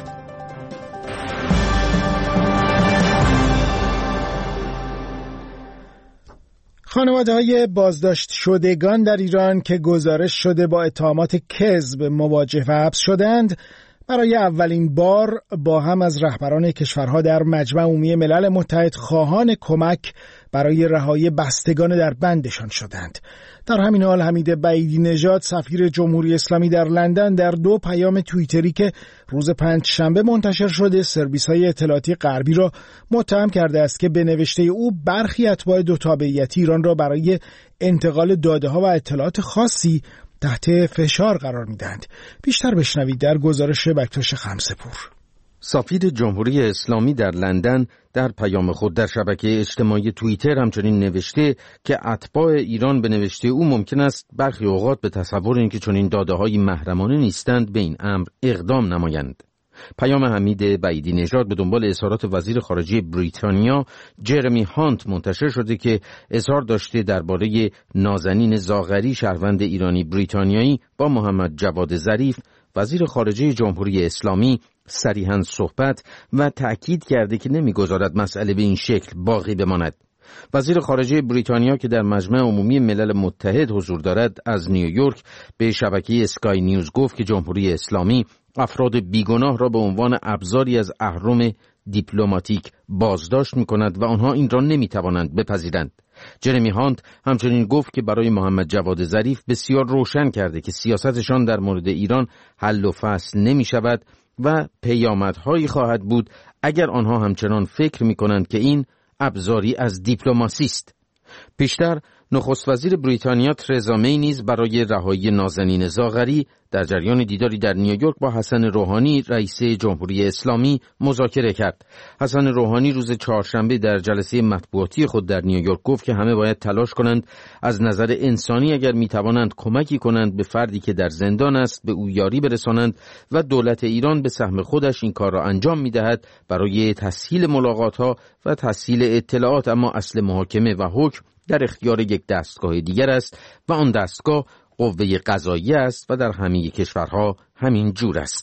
خانواده‌های بازداشت شدگان در ایران که گزارش شده با اتهامات کذب مواجه و حبس شدند، برای اولین بار با هم از رهبران کشورها در مجمع عمومی ملل متحد خواهان کمک برای رهایی بستگان در بندشان شدند. در همین حال حمید بعیدی نژاد سفیر جمهوری اسلامی در لندن در دو پیام توییتری که روز پنجشنبه منتشر شده سرویس‌های اطلاعاتی غربی را متهم کرده است که به نوشته او برخی اتباع دو تابعیتی ایران را برای انتقال داده‌ها و اطلاعات خاصی تحت فشار قرار می‌دهند. بیشتر بشنوید در گزارش بکتاش خمسه‌پور. سفیر جمهوری اسلامی در لندن در پیام خود در شبکه اجتماعی توییتر همچنین نوشته که اتباع ایران به نوشته او ممکن است برخی اوقات به تصور اینکه چنین داده‌های محرمانه نیستند به این امر اقدام نمایند. پیام حمید بعیدی نژاد به دنبال اظهارات وزیر خارجه بریتانیا جرمی هانت منتشر شده که اظهار داشته درباره نازنین زاغری شهروند ایرانی بریتانیایی با محمد جواد ظریف وزیر خارجه جمهوری اسلامی صریحاً صحبت و تأکید کرده که نمی‌گذارد مسئله به این شکل باقی بماند. وزیر خارجه بریتانیا که در مجمع عمومی ملل متحد حضور دارد از نیویورک به شبکه اسکای نیوز گفت که جمهوری اسلامی افراد بیگناه را به عنوان ابزاری از اهرم دیپلماتیک بازداشت می‌کند و آنها این را نمی‌توانند بپذیرند. جرمی هانت همچنین گفت که برای محمد جواد ظریف بسیار روشن کرده که سیاستشان در مورد ایران حل و فصل نمی‌شود و پیامدهایی خواهد بود اگر آنها همچنان فکر می‌کنند که این ابزاری از دیپلماسی است. پیشتر نخست وزیر بریتانیا ترزا می نیز برای رهایی نازنین زاغری در جریان دیداری در نیویورک با حسن روحانی رئیس جمهوری اسلامی مذاکره کرد. حسن روحانی روز چهارشنبه در جلسه مطبوعاتی خود در نیویورک گفت که همه باید تلاش کنند از نظر انسانی اگر می توانند کمکی کنند به فردی که در زندان است به او یاری برسانند و دولت ایران به سهم خودش این کار را انجام می دهد برای تسهیل ملاقات‌ها و تسهیل اطلاعات، اما اصل محاکمه و حکم در اختیار یک دستگاه دیگر است و آن دستگاه قوه قضاییه است و در همه کشورها همین جور است.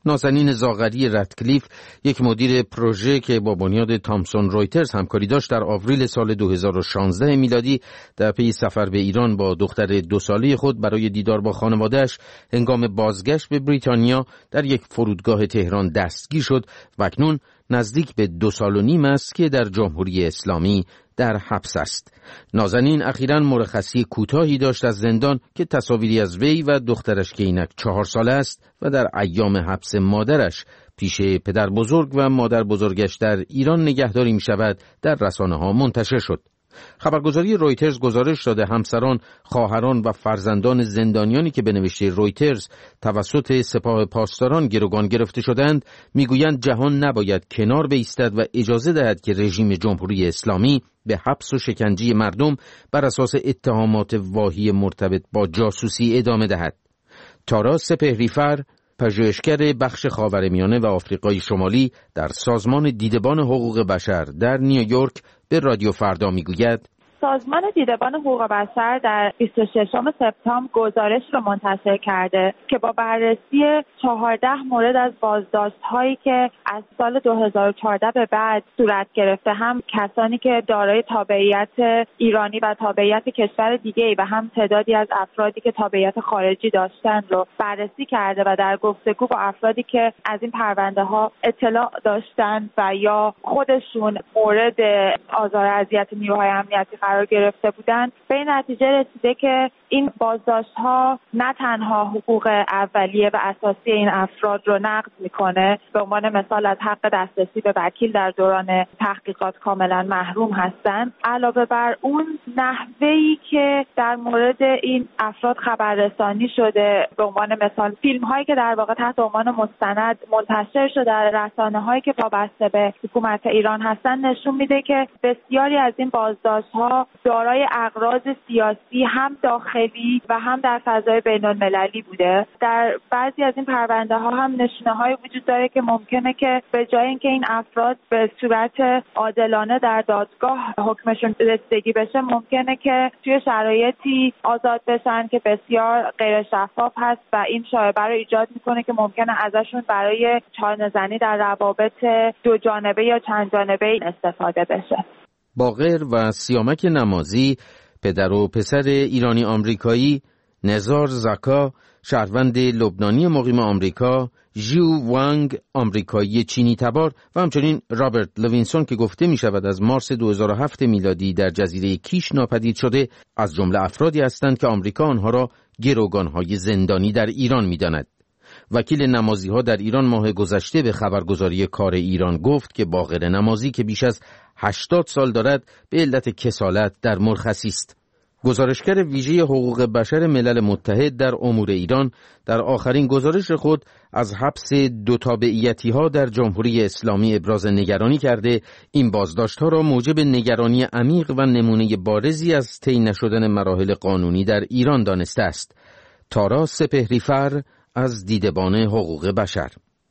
نازنین زاغری رتکلیف، یک مدیر پروژه که با بنیاد تامسون رویترز همکاری داشت، در آوریل سال دو هزار و شانزده میلادی در پی سفر به ایران با دختر دو ساله خود برای دیدار با خانواده‌اش هنگام بازگشت به بریتانیا در یک فرودگاه تهران دستگیر شد و اکنون نزدیک به دو سال و نیم است که در جمهوری اسلامی در حبس است. نازنین اخیراً مرخصی کوتاهی داشت از زندان که تصاویری از وی و دخترش که اینک چهار ساله است و در ایام حبس مادرش پیش پدر بزرگ و مادر بزرگش در ایران نگهداری می شود در رسانه ها منتشر شد. خبرگزاری رویترز گزارش داده همسران، خواهران و فرزندان زندانیانی که به نوشته رویترز توسط سپاه پاسداران گروگان گرفته شدند میگویند جهان نباید کنار بایستد و اجازه دهد که رژیم جمهوری اسلامی به حبس و شکنجه مردم بر اساس اتهامات واهی مرتبط با جاسوسی ادامه دهد. تارا سپهریفر، پژوهشگر بخش خاورمیانه و آفریقای شمالی در سازمان دیدبان حقوق بشر در نیویورک به رادیو فردا میگوید سازمان دیدبان حقوق بشر در بیست و ششم سپتامبر گزارش را منتشر کرده که با بررسی چهارده مورد از بازداشت‌هایی که از سال دو هزار و چهارده به بعد صورت گرفته، هم کسانی که دارای تابعیت ایرانی و تابعیت کشور دیگه‌ای و هم تعدادی از افرادی که تابعیت خارجی داشتند رو بررسی کرده و در گفتگو با افرادی که از این پرونده‌ها اطلاع داشتند و یا خودشون مورد آزار و اذیت نیروهای امنیتی قرار گرفته بودند، به این نتیجه رسیده که این بازداشت‌ها نه تنها حقوق اولیه و اساسی این افراد رو نقض میکنه، به عنوان مثال از حق دسترسی به وکیل در دوران تحقیقات کاملا محروم هستند، علاوه بر اون نحوهی که در مورد این افراد خبررسانی شده، به عنوان مثال فیلم هایی که در واقع تحت عنوان مستند منتشر شده در رسانه هایی که وابسته به حکومت ایران هستند، نشون میده که بسیاری از این بازداشت‌ها دارای اغراض سیاسی هم داخلی و هم در فضای بین المللی بوده. در بعضی از این پرونده ها هم نشونه های وجود داره که ممکنه که به جای اینکه این افراد به صورت عادلانه در دادگاه حکمشون رسیدگی بشه، ممکنه که توی شرایطی آزاد بشن که بسیار غیر شفاف هست و این شایعه رو ایجاد میکنه که ممکنه ازشون برای چانه‌زنی در روابط دو جانبه یا چند جانبه استفاده بشه. باقر و سیامک نمازی، پدر و پسر ایرانی آمریکایی، نزار زکا، شهروند لبنانی مقیم آمریکا، ژیو وانگ، آمریکایی چینی تبار و همچنین رابرت لوینسون که گفته می شود از مارس دو هزار و هفت میلادی در جزیره کیش ناپدید شده، از جمله افرادی هستند که آمریکا آنها را گروگانهای زندانی در ایران می داند. وکیل نمازی ها در ایران ماه گذشته به خبرگزاری کار ایران گفت که باقر نمازی که بیش از هشتاد سال دارد به علت کسالت در مرخصی است. گزارشگر ویژه حقوق بشر ملل متحد در امور ایران در آخرین گزارش خود از حبس دو تابعیتی ها در جمهوری اسلامی ابراز نگرانی کرده، این بازداشت ها را موجب نگرانی عمیق و نمونه بارزی از طی نشدن مراحل قانونی در ایران دانسته است. تارا سپهریفر از دیدبان حقوق بشر: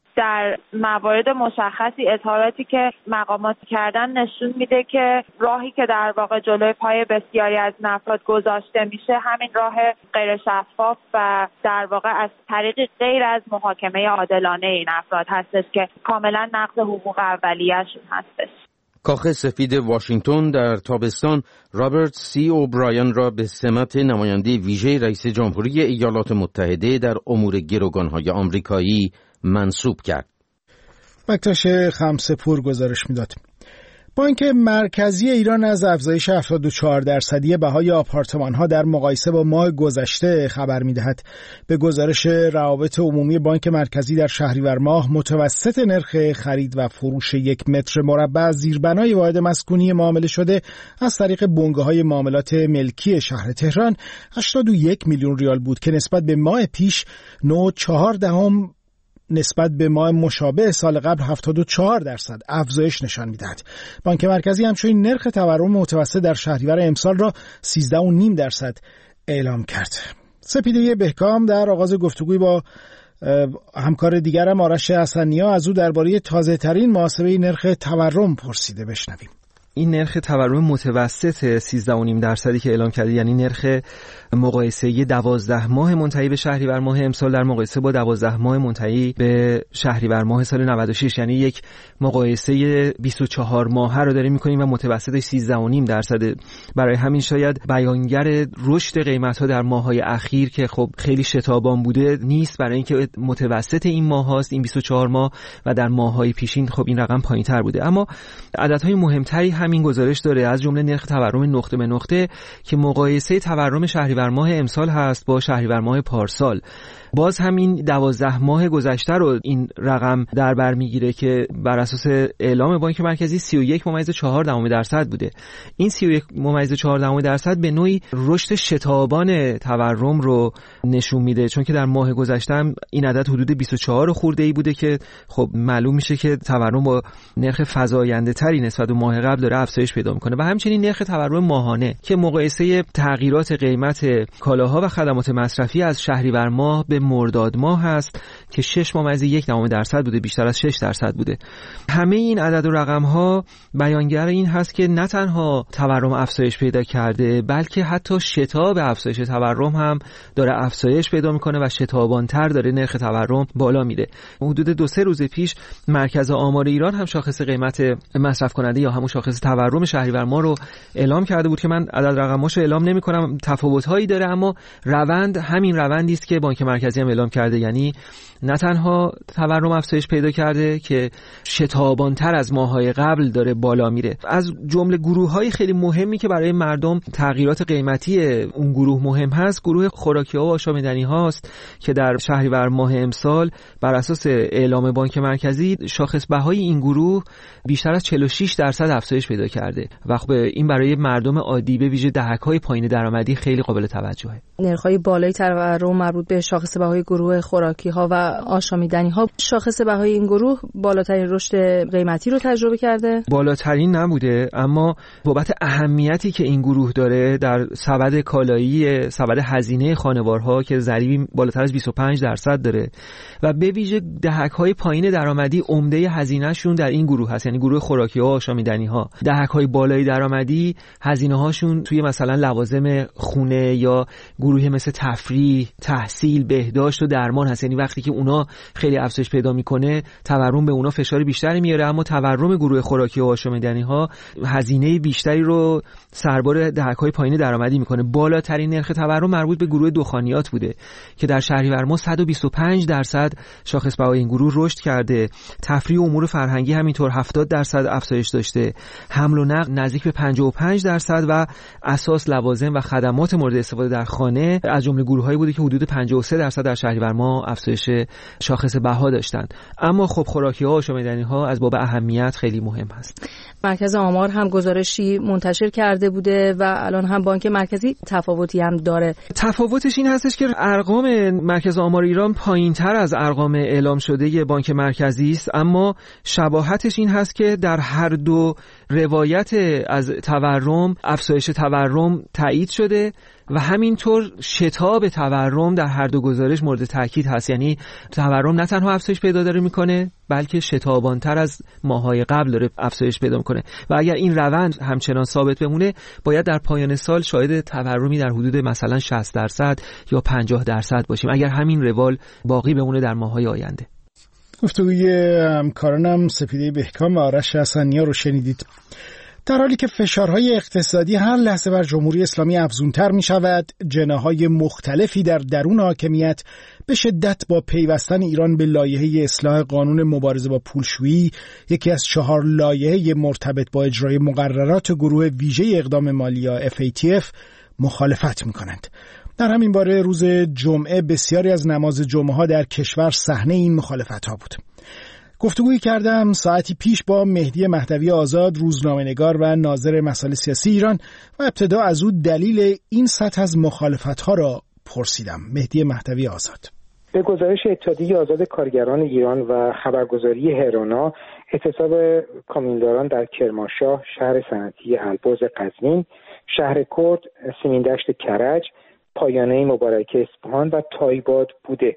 در موارد مشخصی اظهاراتی که مقامات کردن نشون میده که راهی که در واقع جلوی پای بسیاری از این افراد گذاشته میشه همین راه غیر شفاف و در واقع از طریق غیر از محاکمه عادلانه این افراد هستش که کاملا نقض حقوق اولیه‌شون هستش. کاخ سفید واشنگتن در تابستان رابرت سی اوبرایان را به سمت نماینده ویژه رئیس جمهوری ایالات متحده در امور گروگان‌های آمریکایی منصوب کرد. بکتاش خمسه پور گزارش میداد. بانک مرکزی ایران از افزایش هفتاد و چهار درصدی بهای آپارتمان‌ها در مقایسه با ماه گذشته خبر می‌دهد. به گزارش روابط عمومی بانک مرکزی در شهریور ماه، متوسط نرخ خرید و فروش یک متر مربع زیربنای واحد مسکونی معامله شده از طریق بنگاه‌های معاملات ملکی شهر تهران هشتاد و یک میلیون ریال بود که نسبت به ماه پیش نه و چهار دهم نسبت به ماه مشابه سال قبل هفتاد و چهار درصد افزایش نشان می‌دهد. بانک مرکزی همچنین نرخ تورم متوسط در شهریور امسال را سیزده و نیم درصد اعلام کرد. سپیده بهکام در آغاز گفتگوی با همکار دیگرم آرش حسنی‌ها از او درباره تازه‌ترین محاسبه نرخ تورم پرسیده. بشنویم. این نرخ تورم متوسط سیزده و نیم درصدی که اعلام کرده، یعنی نرخ مقایسه دوازده ماه منتهی به شهریور ماه امسال در مقایسه با دوازده ماه منتهی به شهریور ماه سال نود و شش، یعنی یک مقایسه بیست و چهار ماهه رو داریم می‌کنیم و متوسطش سیزده و نیم درصده. برای همین شاید بیانگر رشد قیمت‌ها در ماه‌های اخیر که خب خیلی شتابان بوده نیست، برای اینکه متوسط این ماه هاست، این بیست و چهار ماه، و در ماه‌های پیشین خب این رقم پایین‌تر بوده. اما عددهای مهمتری همین گزارش داره، از جمله نرخ تورم نقطه به نقطه که مقایسه تورم شهریور ماه امسال هست با شهریور ماه پارسال. باز همین دوازده ماه گذشته رو این رقم در بر میگیره که بر اساس اعلام بانک مرکزی سی و یک ممیز چهار دهم درصد بوده. این سی و یک ممیز چهار دهم درصد به نوعی رشد شتابان تورم رو نشون میده، چون که در ماه گذشته هم این عدد حدود بیست و چهار خورده ای بوده که خب معلوم میشه که تورم با نرخ فزاینده تری نسبت به ماه قبل داره افزایش پیدا میکنه. و همچنین نرخ تورم ماهانه که مقایسه تغییرات قیمت کالاها و خدمات مصرفی از شهریور ماه به مرداد ماه هست که شش ممیز یک دهم درصد بوده، بیشتر از شش درصد بوده. همه این عدد و رقم ها بیانگر این هست که نه تنها تورم افزایش پیدا کرده، بلکه حتی شتاب افزایش تورم هم داره افزایش پیدا میکنه و شتابان‌تر داره نرخ تورم بالا میره. حدود دو سه روز پیش مرکز آمار ایران هم شاخص قیمت مصرف کننده یا همون شاخص تورم شهریور ماه رو اعلام کرده بود که من عدد رقماشو اعلام نمی‌کنم، تفاوت‌هایی داره، اما روند همین روندی است که بانک مرکزی هم اعلام کرده، یعنی نه تنها تورم افزایش پیدا کرده که شتابان‌تر از ماه‌های قبل داره بالا میره. از جمله گروه‌های خیلی مهمی که برای مردم تغییرات قیمتی اون گروه مهم هست، گروه خوراکی‌ها و آشامیدنی‌ها است که در شهریور ماه امسال بر اساس اعلام بانک مرکزی شاخص بهای این گروه بیشتر از چهل و شش درصد افزایش پیدا کرده و خب این برای مردم عادی به ویژه دهک‌های پایین درآمدی خیلی قابل توجهه. نرخ‌های بالای تورم مربوط به شاخص بهای گروه خوراکی‌ها و آشامیدنی‌ها، شاخص بهای این گروه بالاترین رشد قیمتی رو تجربه کرده. بالاترین نبوده، اما بابت اهمیتی که این گروه داره در سبد کالایی، سبد هزینه خانوارها که ضریبی بالاتر از بیست و پنج درصد داره و به ویژه دهک‌های پایین درآمدی عمده هزینه‌شون در این گروه هست، یعنی گروه خوراکی‌ها و آشامیدنی‌ها. دهک‌های بالای درآمدی هزینه‌هاشون توی مثلا لوازم خونه یا گروه مثل تفریح، تحصیل، بهداشت و درمان هست، یعنی وقتی که اونا خیلی افزایش پیدا میکنه تورم به اونا فشار بیشتری میاره، اما تورم گروه خوراکی و آشامیدنی‌ها هزینه بیشتری رو سربار دهک‌های پایین درآمدی میکنه. بالاترین نرخ تورم مربوط به گروه دخانیات بوده که در شهریور ماه صد و بیست و پنج درصد شاخص بهای این گروه رشد کرده. تفریح و امور فرهنگی همینطور هفتاد درصد افزایش داشته. حمل و نقل نزدیک به پنجاه و پنج درصد و اساس، لوازم و خدمات مورد استفاده در خانه از جمله گروه‌هایی بوده که حدود پنجاه و سه درصد در شهریور ماه افزایش شاخص بها داشتند. اما خب خوراکی‌ها و آشامیدنی‌ها از باب اهمیت خیلی مهم هست. مرکز آمار هم گزارشی منتشر کرده بوده و الان هم بانک مرکزی تفاوتی هم داره. تفاوتش این هستش که ارقام مرکز آمار ایران پایین‌تر از ارقام اعلام شده بانک مرکزی است، اما شباهتش این هست که در هر دو روایت از تورم افزایش تورم تایید شده و همینطور شتاب تورم در هر دو گزارش مورد تاکید هست، یعنی تورم نه تنها افزایش پیدا داره میکنه بلکه شتابانتر از ماه‌های قبل داره افزایش پیدا میکنه و اگر این روند همچنان ثابت بمونه باید در پایان سال شاهد تورمی در حدود مثلا شصت درصد یا پنجاه درصد باشیم اگر همین روال باقی بمونه در ماه‌های آینده. گفتگوی همکارانم سپیده بهکام و آرش حسنی‌ها رو شنیدید. در حالی که فشارهای اقتصادی هر لحظه بر جمهوری اسلامی افزونتر می شود، جناح‌های مختلفی در درون حاکمیت به شدت با پیوستن ایران به لایحه اصلاح قانون مبارزه با پولشویی، یکی از چهار لایحه مرتبط با اجرای مقررات گروه ویژه اقدام مالی یا اف ای تی اف مخالفت می کنند. در همین باره روز جمعه بسیاری از نماز جمعه ها در کشور صحنه این مخالفت ها بود. گفتگویی کردم ساعتی پیش با مهدی مهدوی آزاد، روزنامه‌نگار و ناظر مسائل سیاسی ایران و ابتدا از او دلیل این سطح از مخالفت‌ها را پرسیدم. مهدی مهدوی آزاد: به گزارش اتحادیه آزاد کارگران ایران و خبرگزاری هرانا، اعتصاب کامیونداران در کرمانشاه، شهر صنعتی البرز قزوین، شهر کرد، سیمین دشت کرج، پایانه مبارکه اصفهان و تایباد بوده.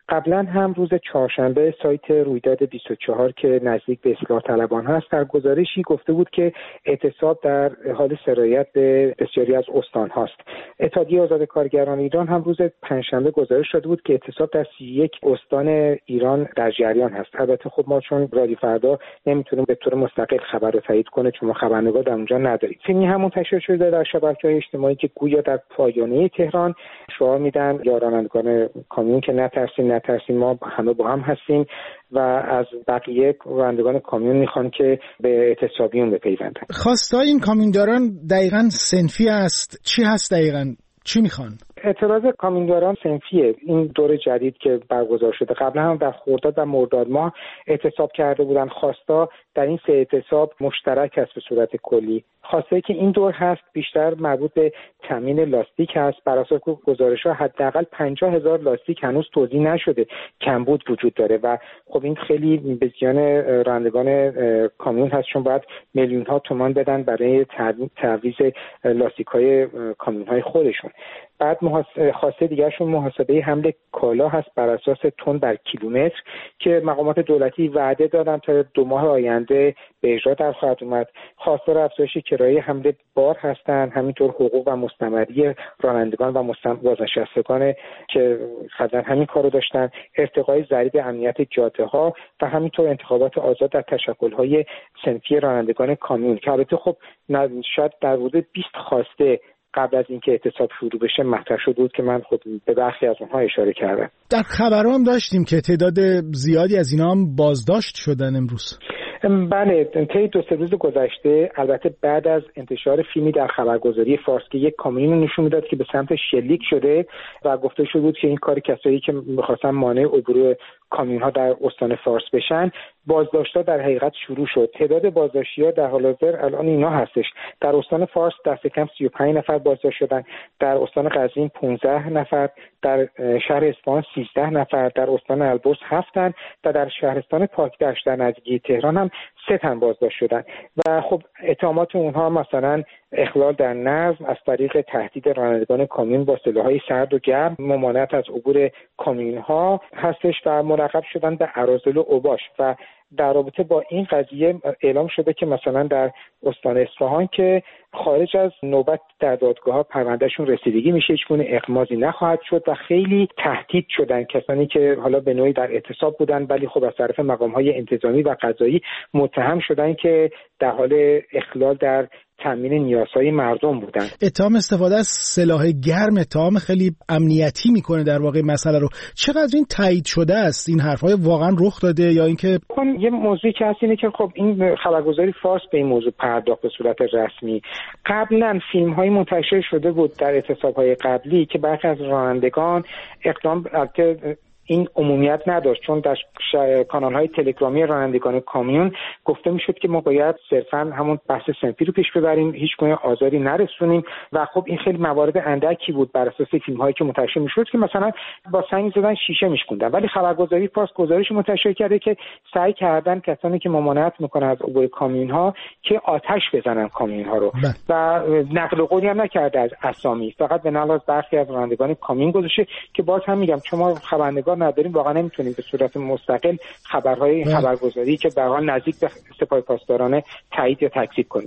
قبلا هم روز چهارشنبه سایت رویداد بیست و چهار که نزدیک به اصلاح طلبان هست در گزارشی گفته بود که اعتصاب در حال سرایت به بسیاری از استان هاست. اتحادیه آزاد کارگران ایران هم روز پنجشنبه گزارش داده بود که اعتصاب در سی و یک استان ایران در جریان هست. البته خب ما چون رادیو فردا نمیتونیم به طور مستقل خبر رو تایید کنه چون ما خبرنگار در اونجا نداریم. فیلمی هم منتشر شده در شبکه‌های اجتماعی که گویا در پایانه تهران شعار میدن یا رانندگان کامیون که نترسین نترسین ما همه با هم هستیم و از بقیه رانندگان کامیون میخوان که به اعتصابیون بپیوندن. خواستای این کامیونداران دقیقاً صنفی است. چی هست دقیقاً؟ چی میخوان؟ اعتراض کامیونداران صنفیه. این دور جدید که برگزار شده قبلا هم در خرداد و مرداد ماه اعتصاب کرده بودن. خواستا در این سه اعتصاب مشترک است به صورت کلی. خواسته که این دور هست بیشتر مربوط به تامین لاستیک هست. بر اساس گزارش‌ها حداقل پنجاه هزار لاستیک هنوز توزیع نشده، کمبود وجود داره و خب این خیلی به زیان رانندگان کامیون هست چون باید میلیون ها تومان بدن برای تعویض لاستیک‌های کامیون‌های خودشون. بعد خواسته دیگرشون محاسبه حمل کالا هست بر اساس تن بر کیلومتر که مقامات دولتی وعده دادن تا دو ماه آینده به اجرا در خواهد اومد. خواستار افزایش کرایه حمل بار هستند، همینطور حقوق و مستمری رانندگان و بازنشستگان که قبلا همین کارو داشتن، ارتقای ضریب امنیت جاده ها و همینطور انتخابات آزاد در تشکل‌های صنفی رانندگان کامیون که البته خب شاید در حدود بیست خواسته قبل از اینکه اعتصاب شروع بشه مطرح شده بود که من خود به برخی از اونها اشاره کردم. در خبرها هم داشتیم که تعداد زیادی از اینا هم بازداشت شدن امروز. بله، طی دو سه روز گذشته البته بعد از انتشار فیلمی در خبرگزاری فارس که یک کامیون نشون میداد که به سمت شلیک شده و گفته شده بود که این کار کسایی که می‌خواستن مانع عبور کامیون‌ها در استان فارس بشن، بازداشت‌ها در حقیقت شروع شد. تعداد بازداشتی‌ها در حال حاضر الان اینا هستش: در استان فارس دست کم سی و پنج نفر بازداشت شدن، در استان قزوین پانزده نفر، در شهر اصفهان سیزده نفر، در استان البرز هفت تن و در شهرستان پاکدشت در نزدیکی تهران هم سه تن بازداشت شدن و خب اتهامات اونها مثلا اخلال در نظم از طریق تهدید رانندگان کامیون با سلاح‌های سرد و گرم، ممانعت از عبور کامیون‌ها هستش و ملقب شدن به اراذل و اوباش. و در رابطه با این قضیه اعلام شده که مثلا در استان اصفهان که خارج از نوبت در دادگاه‌ها پروندهشون رسیدگی میشه، هیچ گونه اغماضی نخواهد شد و خیلی تهدید شدن کسانی که حالا به نوعی در اعتصاب بودن ولی خب از طرف مقام‌های انتظامی و قضایی متهم شدن که در حال اخلال در تامین نیازهای مردم بودن. اتهام استفاده از سلاح گرم اتهام خیلی امنیتی میکنه در واقع مسئله رو. چقدر این تایید شده است؟ این حرفای واقعا رخ داده یا اینکه یه موضوعی که هست اینه که خب این خبرگزاری فارس به این موضوع پرداخت به صورت رسمی. قبلا فیلم‌های منتشر شده بود در اعتصاب‌های قبلی که برخی از رانندگان اقدام البته این عمومیت نداشت چون در کانال‌های تلگرامی رانندگان کامیون گفته میشد که ما باید صرفاً همون بحث صنفی رو پیش ببریم، هیچ گونه آزاری نرسونیم و خب این خیلی موارد اندکی بود بر اساس فیلم‌هایی که منتشر میشد که مثلا با سنگ زدن شیشه میشکوندن. ولی خبرگزاری فارس گزارش منتشر کرده که سعی کردن کسانی که ممانعت میکنن از عبور کامیون‌ها که آتش بزنن کامیون‌ها رو بله. و نقل قولی هم نکرده از اسامی، فقط به نقل از برخی از رانندگان کامیون گذاشته که باز هم میگم چون ما خبرنگار نداریم واقعا نمیتونیم به صورت مستقل خبرهای خبرگزاری که به حال نزدیک به سپاه پاسداران تایید یا تکذیب کنیم.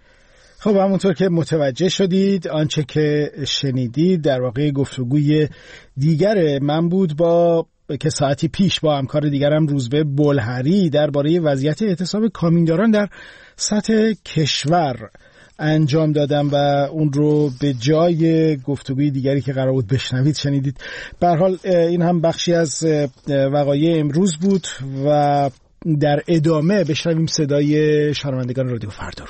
خب همونطور که متوجه شدید آنچه که شنیدید در واقع گفتگوی دیگر من بود با که ساعتی پیش با همکار دیگرم روزبه بلهری درباره وضعیت اعتصاب کامیونداران در سطح کشور انجام دادم و اون رو به جای گفتگوی دیگری که قرار بود بشنوید شنیدید. به هر حال این هم بخشی از وقایع امروز بود و در ادامه بشنویم صدای شنوندگان رادیو فردا رو.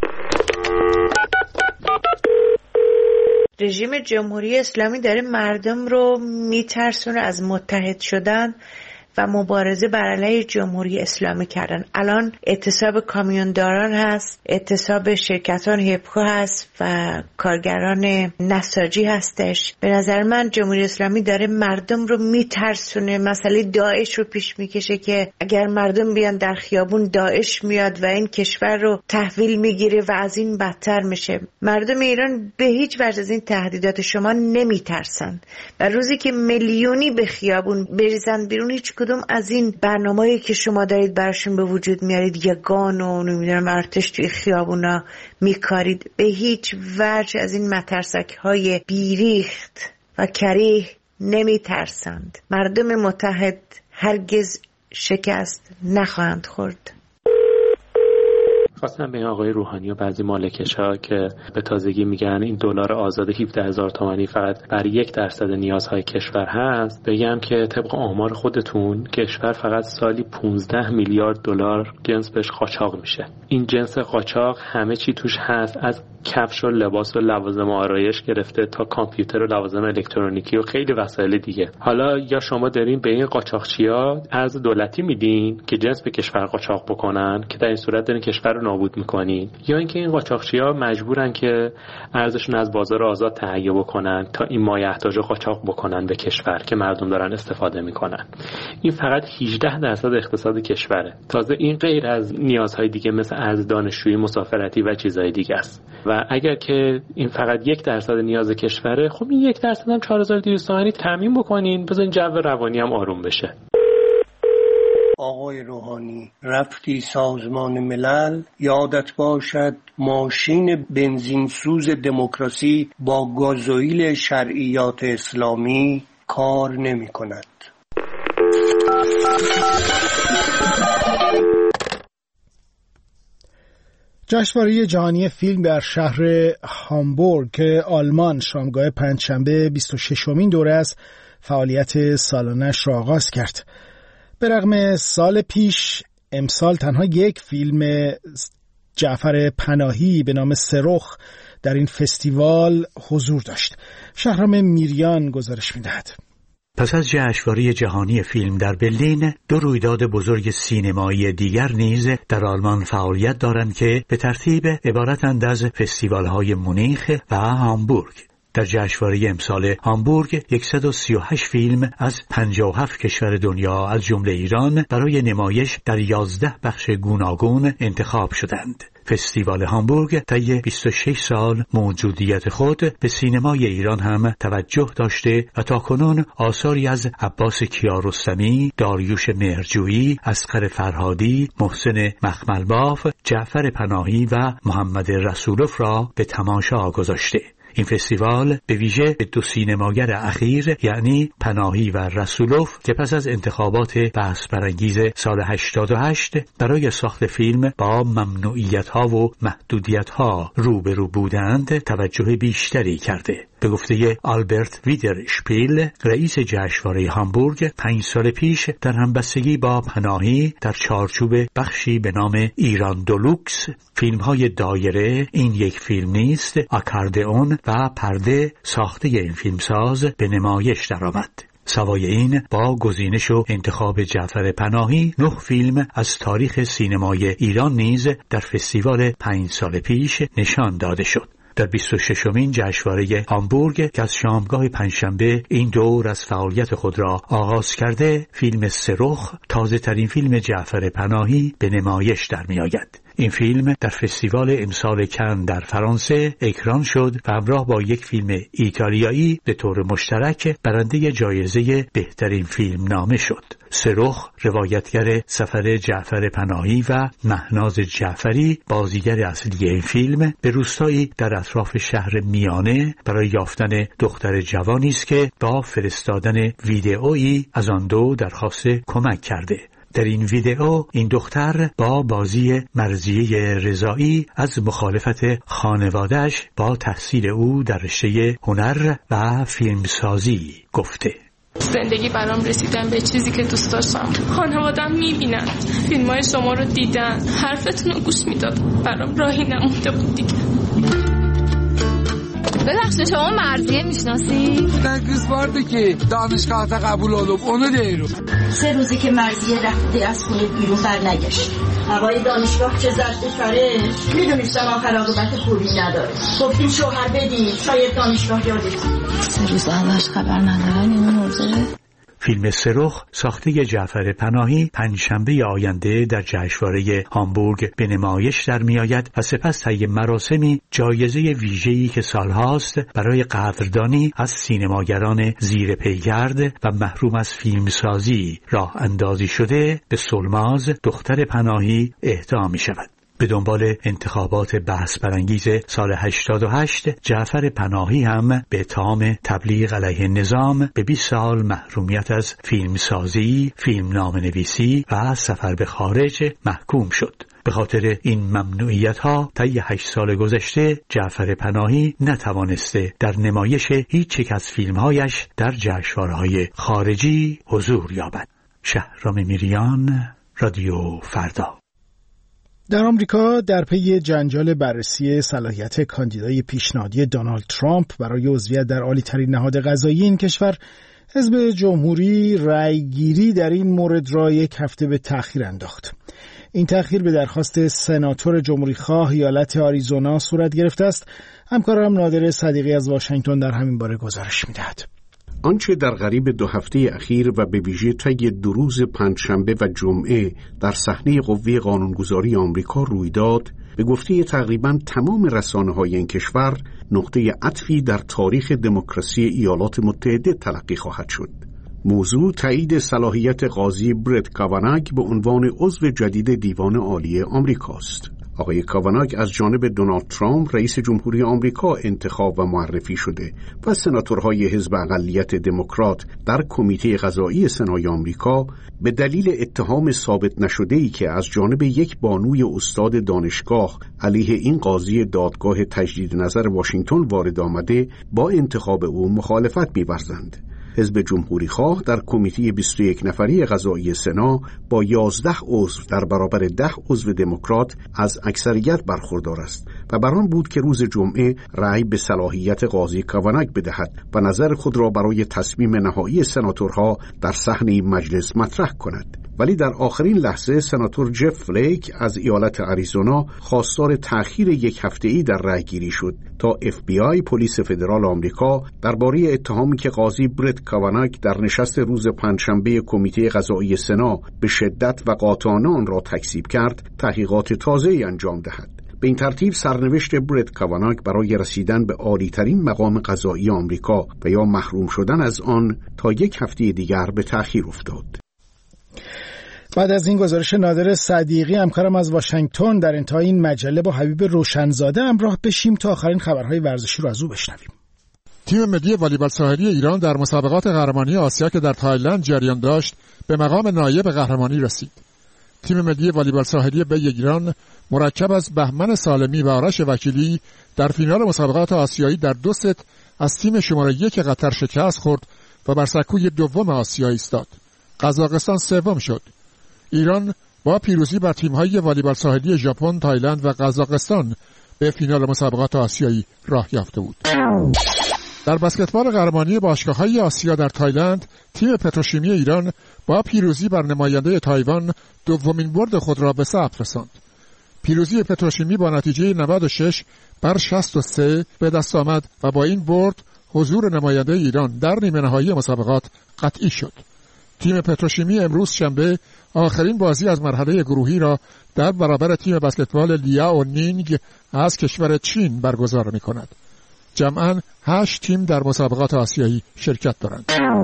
رژیم جمهوری اسلامی داره مردم رو میترسونه از متحد شدن و مبارزه بر علیه جمهوری اسلامی کردن. الان اعتصاب کامیونداران هست، اعتصاب شرکتان هیپکو هست و کارگران نساجی هستش. به نظر من جمهوری اسلامی داره مردم رو میترسونه، مسئله داعش رو پیش میکشه که اگر مردم بیان در خیابون داعش میاد و این کشور رو تحویل میگیره و از این بدتر میشه. مردم ایران به هیچ وجه از این تهدیدات شما نمیترسن و روزی که میلیونی به خیابون بریزن بیرون، هیچ کدوم از این برنامه‌ای که شما دارید براشون به وجود میارید، یگان و نمیدونم ارتش توی خیابونا میکارید، به هیچ وجه از این مترسک‌های بیریخت و کریه نمیترسند. مردم متحد هرگز شکست نخواهند خورد. خواستم به آقای روحانی و بعضی مالکش‌ها که به تازگی میگن این دلار آزاد هفده هزار تومانی فقط بر یک درصد نیازهای کشور هست، بگم که طبق آمار خودتون کشور فقط سالی پانزده میلیارد دلار جنس بهش قاچاق میشه. این جنس قاچاق همه چی توش هست، از کفش و لباس و لوازم آرایش گرفته تا کامپیوتر و لوازم الکترونیکی و خیلی وسایل دیگه. حالا یا شما دارین به این قاچاقچی‌ها از دولتی میدین که جنس به کشور قاچاق بکنن که در این صورت دارین کشور رو نابود میکنین، یا اینکه این قاچاقچی‌ها مجبورن که ارزششون از بازار آزاد تهیه بکنن تا این مایحتاج قاچاق بکنن به کشور که مردم دارن استفاده میکنن. این فقط هجده درصد اقتصاد کشوره. تازه این غیر از نیازهای دیگه مثل از دانشجویی، مسافرتی و چیزهای دیگه است. و اگر که این فقط یک درصد نیاز کشوره، خب این یک درصد هم چهار هزار و دویست تومانی تامین بکنین، بذارین جو روانی هم آروم بشه. آقای روحانی، رفتی سازمان ملل، یادت باشد ماشین بنزینسوز دموکراسی با گازوئیل شرعیات اسلامی کار نمی کند. جشنواره جهانی فیلم در شهر هامبورگ آلمان شامگاه پنجشنبه بیست و ششمین دوره از فعالیت سالانش را آغاز کرد. به رغم سال پیش امسال تنها یک فیلم جعفر پناهی به نام صاروخ در این فستیوال حضور داشت. شهرام میریان گزارش می‌دهد. پس از جشنواره جهانی فیلم در برلین، دو رویداد بزرگ سینمایی دیگر نیز در آلمان فعالیت دارند که به ترتیب عبارتند از فستیوال‌های مونیخ و هامبورگ. در جشنواره امسال هامبورگ صد و سی و هشت فیلم از پنجاه و هفت کشور دنیا از جمله ایران برای نمایش در یازده بخش گوناگون انتخاب شدند. فستیوال هامبورگ طی بیست و شش سال موجودیت خود به سینمای ایران هم توجه داشته و تاکنون آثاری از عباس کیارستمی، داریوش مهرجویی، اصغر فرهادی، محسن مخملباف، جعفر پناهی و محمد رسولوف را به تماشا گذاشته. این فستیوال به ویژه به دو سینماگر اخیر یعنی پناهی و رسولوف که پس از انتخابات بحث برانگیز سال هشتاد و هشت برای ساخت فیلم با ممنوعیت‌ها و محدودیت‌ها روبرو بودند توجه بیشتری کرده. به گفته آلبرت ویدر شپیل، رئیس جشنواره هامبورگ، پنج سال پیش در همبستگی با پناهی در چارچوب بخشی به نام ایران دولوکس، فیلم‌های دایره این یک فیلم نیست، آکاردئون و پرده ساخته این فیلمساز به نمایش درآمد. سوای این با گزینش و انتخاب جعفر پناهی نه فیلم از تاریخ سینمای ایران نیز در فستیوال پنج سال پیش نشان داده شد. در بیست و ششمین جشنواره هامبورگ که از شامگاه پنجشنبه این دور از فعالیت خود را آغاز کرده، فیلم صاروخ، تازه ترین فیلم جعفر پناهی، به نمایش در می آید. این فیلم در فستیوال امسال کن در فرانسه اکران شد و همراه با یک فیلم ایتالیایی به طور مشترک برنده جایزه بهترین فیلم نامه شد. صاروخ روایتگر سفر جعفر پناهی و مهناز جعفری، بازیگر اصلی این فیلم، به روستایی در اطراف شهر میانه برای یافتن دختر جوانی است که با فرستادن ویدئویی از آن دو درخواست کمک کرده. در این ویدئو این دختر با بازی مرضیه رضایی از مخالفت خانواده‌اش با تحصیل او در رشته هنر و فیلمسازی گفته. زندگی برام رسیدن به چیزی که دوست داشتم. خانوادم میبینن، فیلمای شما رو دیدن، حرفتون رو گوش میداد، برام راهی نمونده بود دیگه. ببخشید شما مرضیه میشناسی؟ تنکیز بارده که دانشگاه تا قبول آلوب اونو دیرو. سه روزی که مرضیه رفته از خونه بیرون بر نگشت. هوای دانشگاه که زرد کاره میدونستم آخر عاقبت خوبی نداره. گفتیم شوهر بدیم شاید دانشگاه یادش. سه روز ازش خبر ندارن اینو مرده؟ فیلم سرخ ساخته جعفر پناهی پنجشنبه آینده در جشنواره هامبورگ به نمایش در میآید و سپس طی مراسمی جایزه ویژه‌ای که سالهاست برای قدردانی از سینماگران زیر پیگرد و محروم از فیلمسازی راه اندازی شده به سلماز دختر پناهی اهدا می شود. به دنبال انتخابات بحث برانگیز سال هشتاد و هشت جعفر پناهی هم به اتهام تبلیغ علیه نظام به بیست سال محرومیت از فیلمسازی، فیلمنامه‌نویسی و سفر به خارج محکوم شد. به خاطر این ممنوعیت‌ها طی هشت سال گذشته جعفر پناهی نتوانسته در نمایش هیچ یک از فیلم‌هایش در جشنواره‌های خارجی حضور یابد. شهرام میریان، رادیو فردا. در آمریکا در پی جنجال بررسی صلاحیت کاندیدای پیشنهادی دونالد ترامپ برای عضویت در عالی‌ترین نهاد قضایی این کشور، حزب جمهوری رأیگیری در این مورد را یک هفته به تأخیر انداخت. این تأخیر به درخواست سناتور جمهوریخواه ایالت آریزونا صورت گرفته است. همکارم نادر صدیقی از واشنگتن در همین باره گزارش می‌دهد. آنچه در قریب دو هفته اخیر و به ویژه طی دو روز پنجشنبه و جمعه در صحنه قوه قانونگذاری آمریکا روی داد، به گفته تقریباً تمام رسانه‌های این کشور نقطه عطفی در تاریخ دموکراسی ایالات متحده تلقی خواهد شد. موضوع تایید صلاحیت قاضی برت کاواناگ به عنوان عضو جدید دیوان عالی آمریکاست. آقای کاواناگ از جانب دونالد ترامپ رئیس جمهوری آمریکا انتخاب و معرفی شده و سناتورهای حزب اقلیت دموکرات در کمیته قضایی سنای آمریکا به دلیل اتهام ثابت نشده‌ای که از جانب یک بانوی استاد دانشگاه علیه این قاضی دادگاه تجدید نظر واشنگتن وارد آمده با انتخاب او مخالفت می‌ورزند. حزب جمهوریخواه در کمیته بیست و یک نفری قضایی سنا با یازده عضو در برابر ده عضو دموکرات از اکثریت برخوردار است و بر آن بود که روز جمعه رأی به صلاحیت قاضی کاواناگ بدهد و نظر خود را برای تصمیم نهایی سناتورها در صحن مجلس مطرح کند. ولی در آخرین لحظه سناتور جف فلیک از ایالت آریزونا خواستار تأخیر یک هفته‌ای در رأیگیری شد تا اف بی آی پلیس فدرال آمریکا درباره اتهامی که قاضی برت کاواناگ در نشست روز پنجشنبه کمیته قضایی سنا به شدت و قاطعانه آن را تکذیب کرد تحقیقات تازه‌ای انجام دهد. به این ترتیب سرنوشت برت کاواناگ برای رسیدن به عالی‌ترین مقام قضایی آمریکا و یا محروم شدن از آن تا یک هفته دیگر به تأخیر افتاد. بعد از این گزارش نادر صدیقی همکارم از واشنگتن، در انتهای این مجله با حبیب روشنزاده همراه بشیم تا آخرین خبرهای ورزشی رو از او بشنویم. تیم ملی والیبال ساحلی ایران در مسابقات قهرمانی آسیا که در تایلند جریان داشت به مقام نایب قهرمانی رسید. تیم ملی والیبال ساحلی به ایران مرکب از بهمن سالمی و آرش وکیلی در فینال مسابقات آسیایی در دو ست از تیم شماره یک قطر شکست خورد و بر سکوی دوم آسیا ایستاد. قزاقستان سوم شد. ایران با پیروزی بر تیم‌های والیبال ساحلی ژاپن، تایلند و قزاقستان به فینال مسابقات آسیایی راه یافته بود. در بسکتبال قهرمانی باشگاه‌های آسیا در تایلند، تیم پتروشیمی ایران با پیروزی بر نماینده تایوان دومین برد خود را به ثبت رساند. پیروزی پتروشیمی با نتیجه نود و شش بر شصت و سه به دست آمد و با این برد حضور نماینده ایران در نیمه نهایی مسابقات قطعی شد. تیم پتروشیمی امروز شنبه آخرین بازی از مرحله گروهی را در برابر تیم بسکتبال لیاو نینگ از کشور چین برگزار می کند. جمعاً هشت تیم در مسابقات آسیایی شرکت دارند.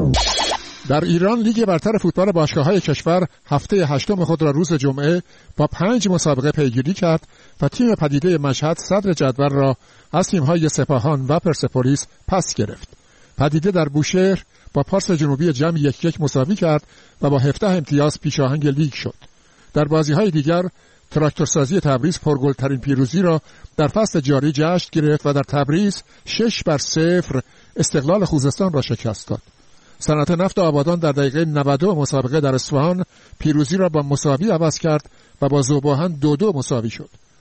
در ایران لیگ برتر فوتبال باشگاه‌های کشور هفته هشتم خود را روز جمعه با پنج مسابقه پیگیری کرد و تیم پدیده مشهد صدر جدول را از تیم‌های سپاهان و پرسپولیس پس گرفت. پدیده در بوشهر با پارس جنوبی جمع یک یک مساوی کرد و با هفده امتیاز پیشاهنگ لیگ شد. در بازی‌های دیگر تراکتورسازی تبریز پرگل‌ترین پیروزی را در فصل جاری جشن گرفت و در تبریز شش بر صفر استقلال خوزستان را شکست داد. صنعت نفت آبادان در دقیقه نود و دو مسابقه در اصفهان پیروزی را با مساوی عوض کرد و با ذوباهن دو دو مساوی شد.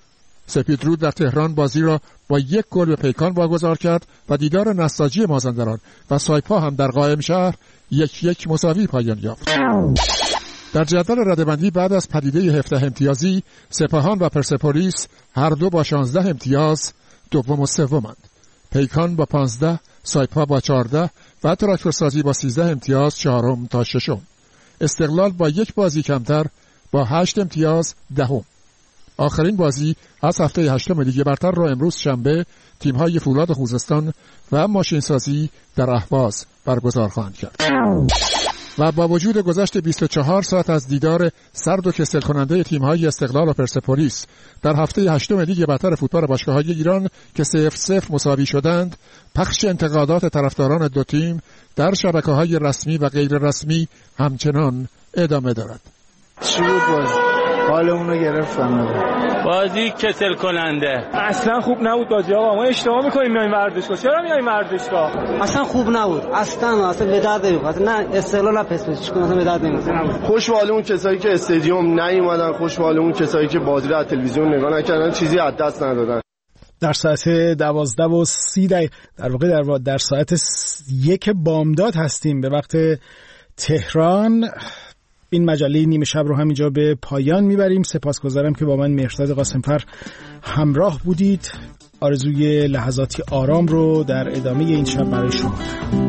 سپیدرود در تهران بازی را با یک گل به پیکان واگذار کرد و دیدار نساجی مازندران و سایپا هم در قائم شهر یک یک مساوی پایان یافت. در جدول رده‌بندی بعد از پدیده هفده امتیازی سپاهان و پرسپولیس هر دو با شانزده امتیاز دوم و سومند. پیکان با پانزده، سایپا با چهارده و تراکتورسازی با سیزده امتیاز چهارم تا ششم. استقلال با یک بازی کمتر با هشت امتیاز دهم. آخرین بازی از هفته هشتم لیگ برتر را امروز شنبه تیم‌های فولاد خوزستان و ماشینسازی در اهواز برگزار خواهند کرد. و با وجود گذشت بیست و چهار ساعت از دیدار سرد و کسل کننده تیم‌های استقلال و پرسپولیس در هفته هشتم لیگ برتر فوتبال باشگاه‌های ایران که صفر صفر مساوی شدند، پخش انتقادات طرفداران دو تیم در شبکه‌های رسمی و غیر رسمی همچنان ادامه دارد. چی بود بازی؟ حالمون رو گرفتن. بازی کسل کننده. اصلا خوب نبود بازی آقا. ما اشتباه می‌کنیم میایم ورزشگاه. چرا میایم ورزشگاه؟ اصلا خوب نبود. اصلا اصلا به درد نمی‌خواد. نه استقلال نه پرسپولیس اصلا به درد نمی‌خواد. خوش به حال اون کسایی که استادیوم نیومدن، خوش به حال اون کسایی که بازی رو از تلویزیون نگاه نکردن، چیزی از دست ندادن. در ساعت دوازده و سی دقیقه در واقع در, در ساعت یک بامداد هستیم به وقت تهران. این مجله نیمه شب رو همینجا به پایان میبریم. سپاسگزارم که با من مهرداد قاسمفر همراه بودید. آرزوی لحظاتی آرام رو در ادامه این شب برای شما دارم.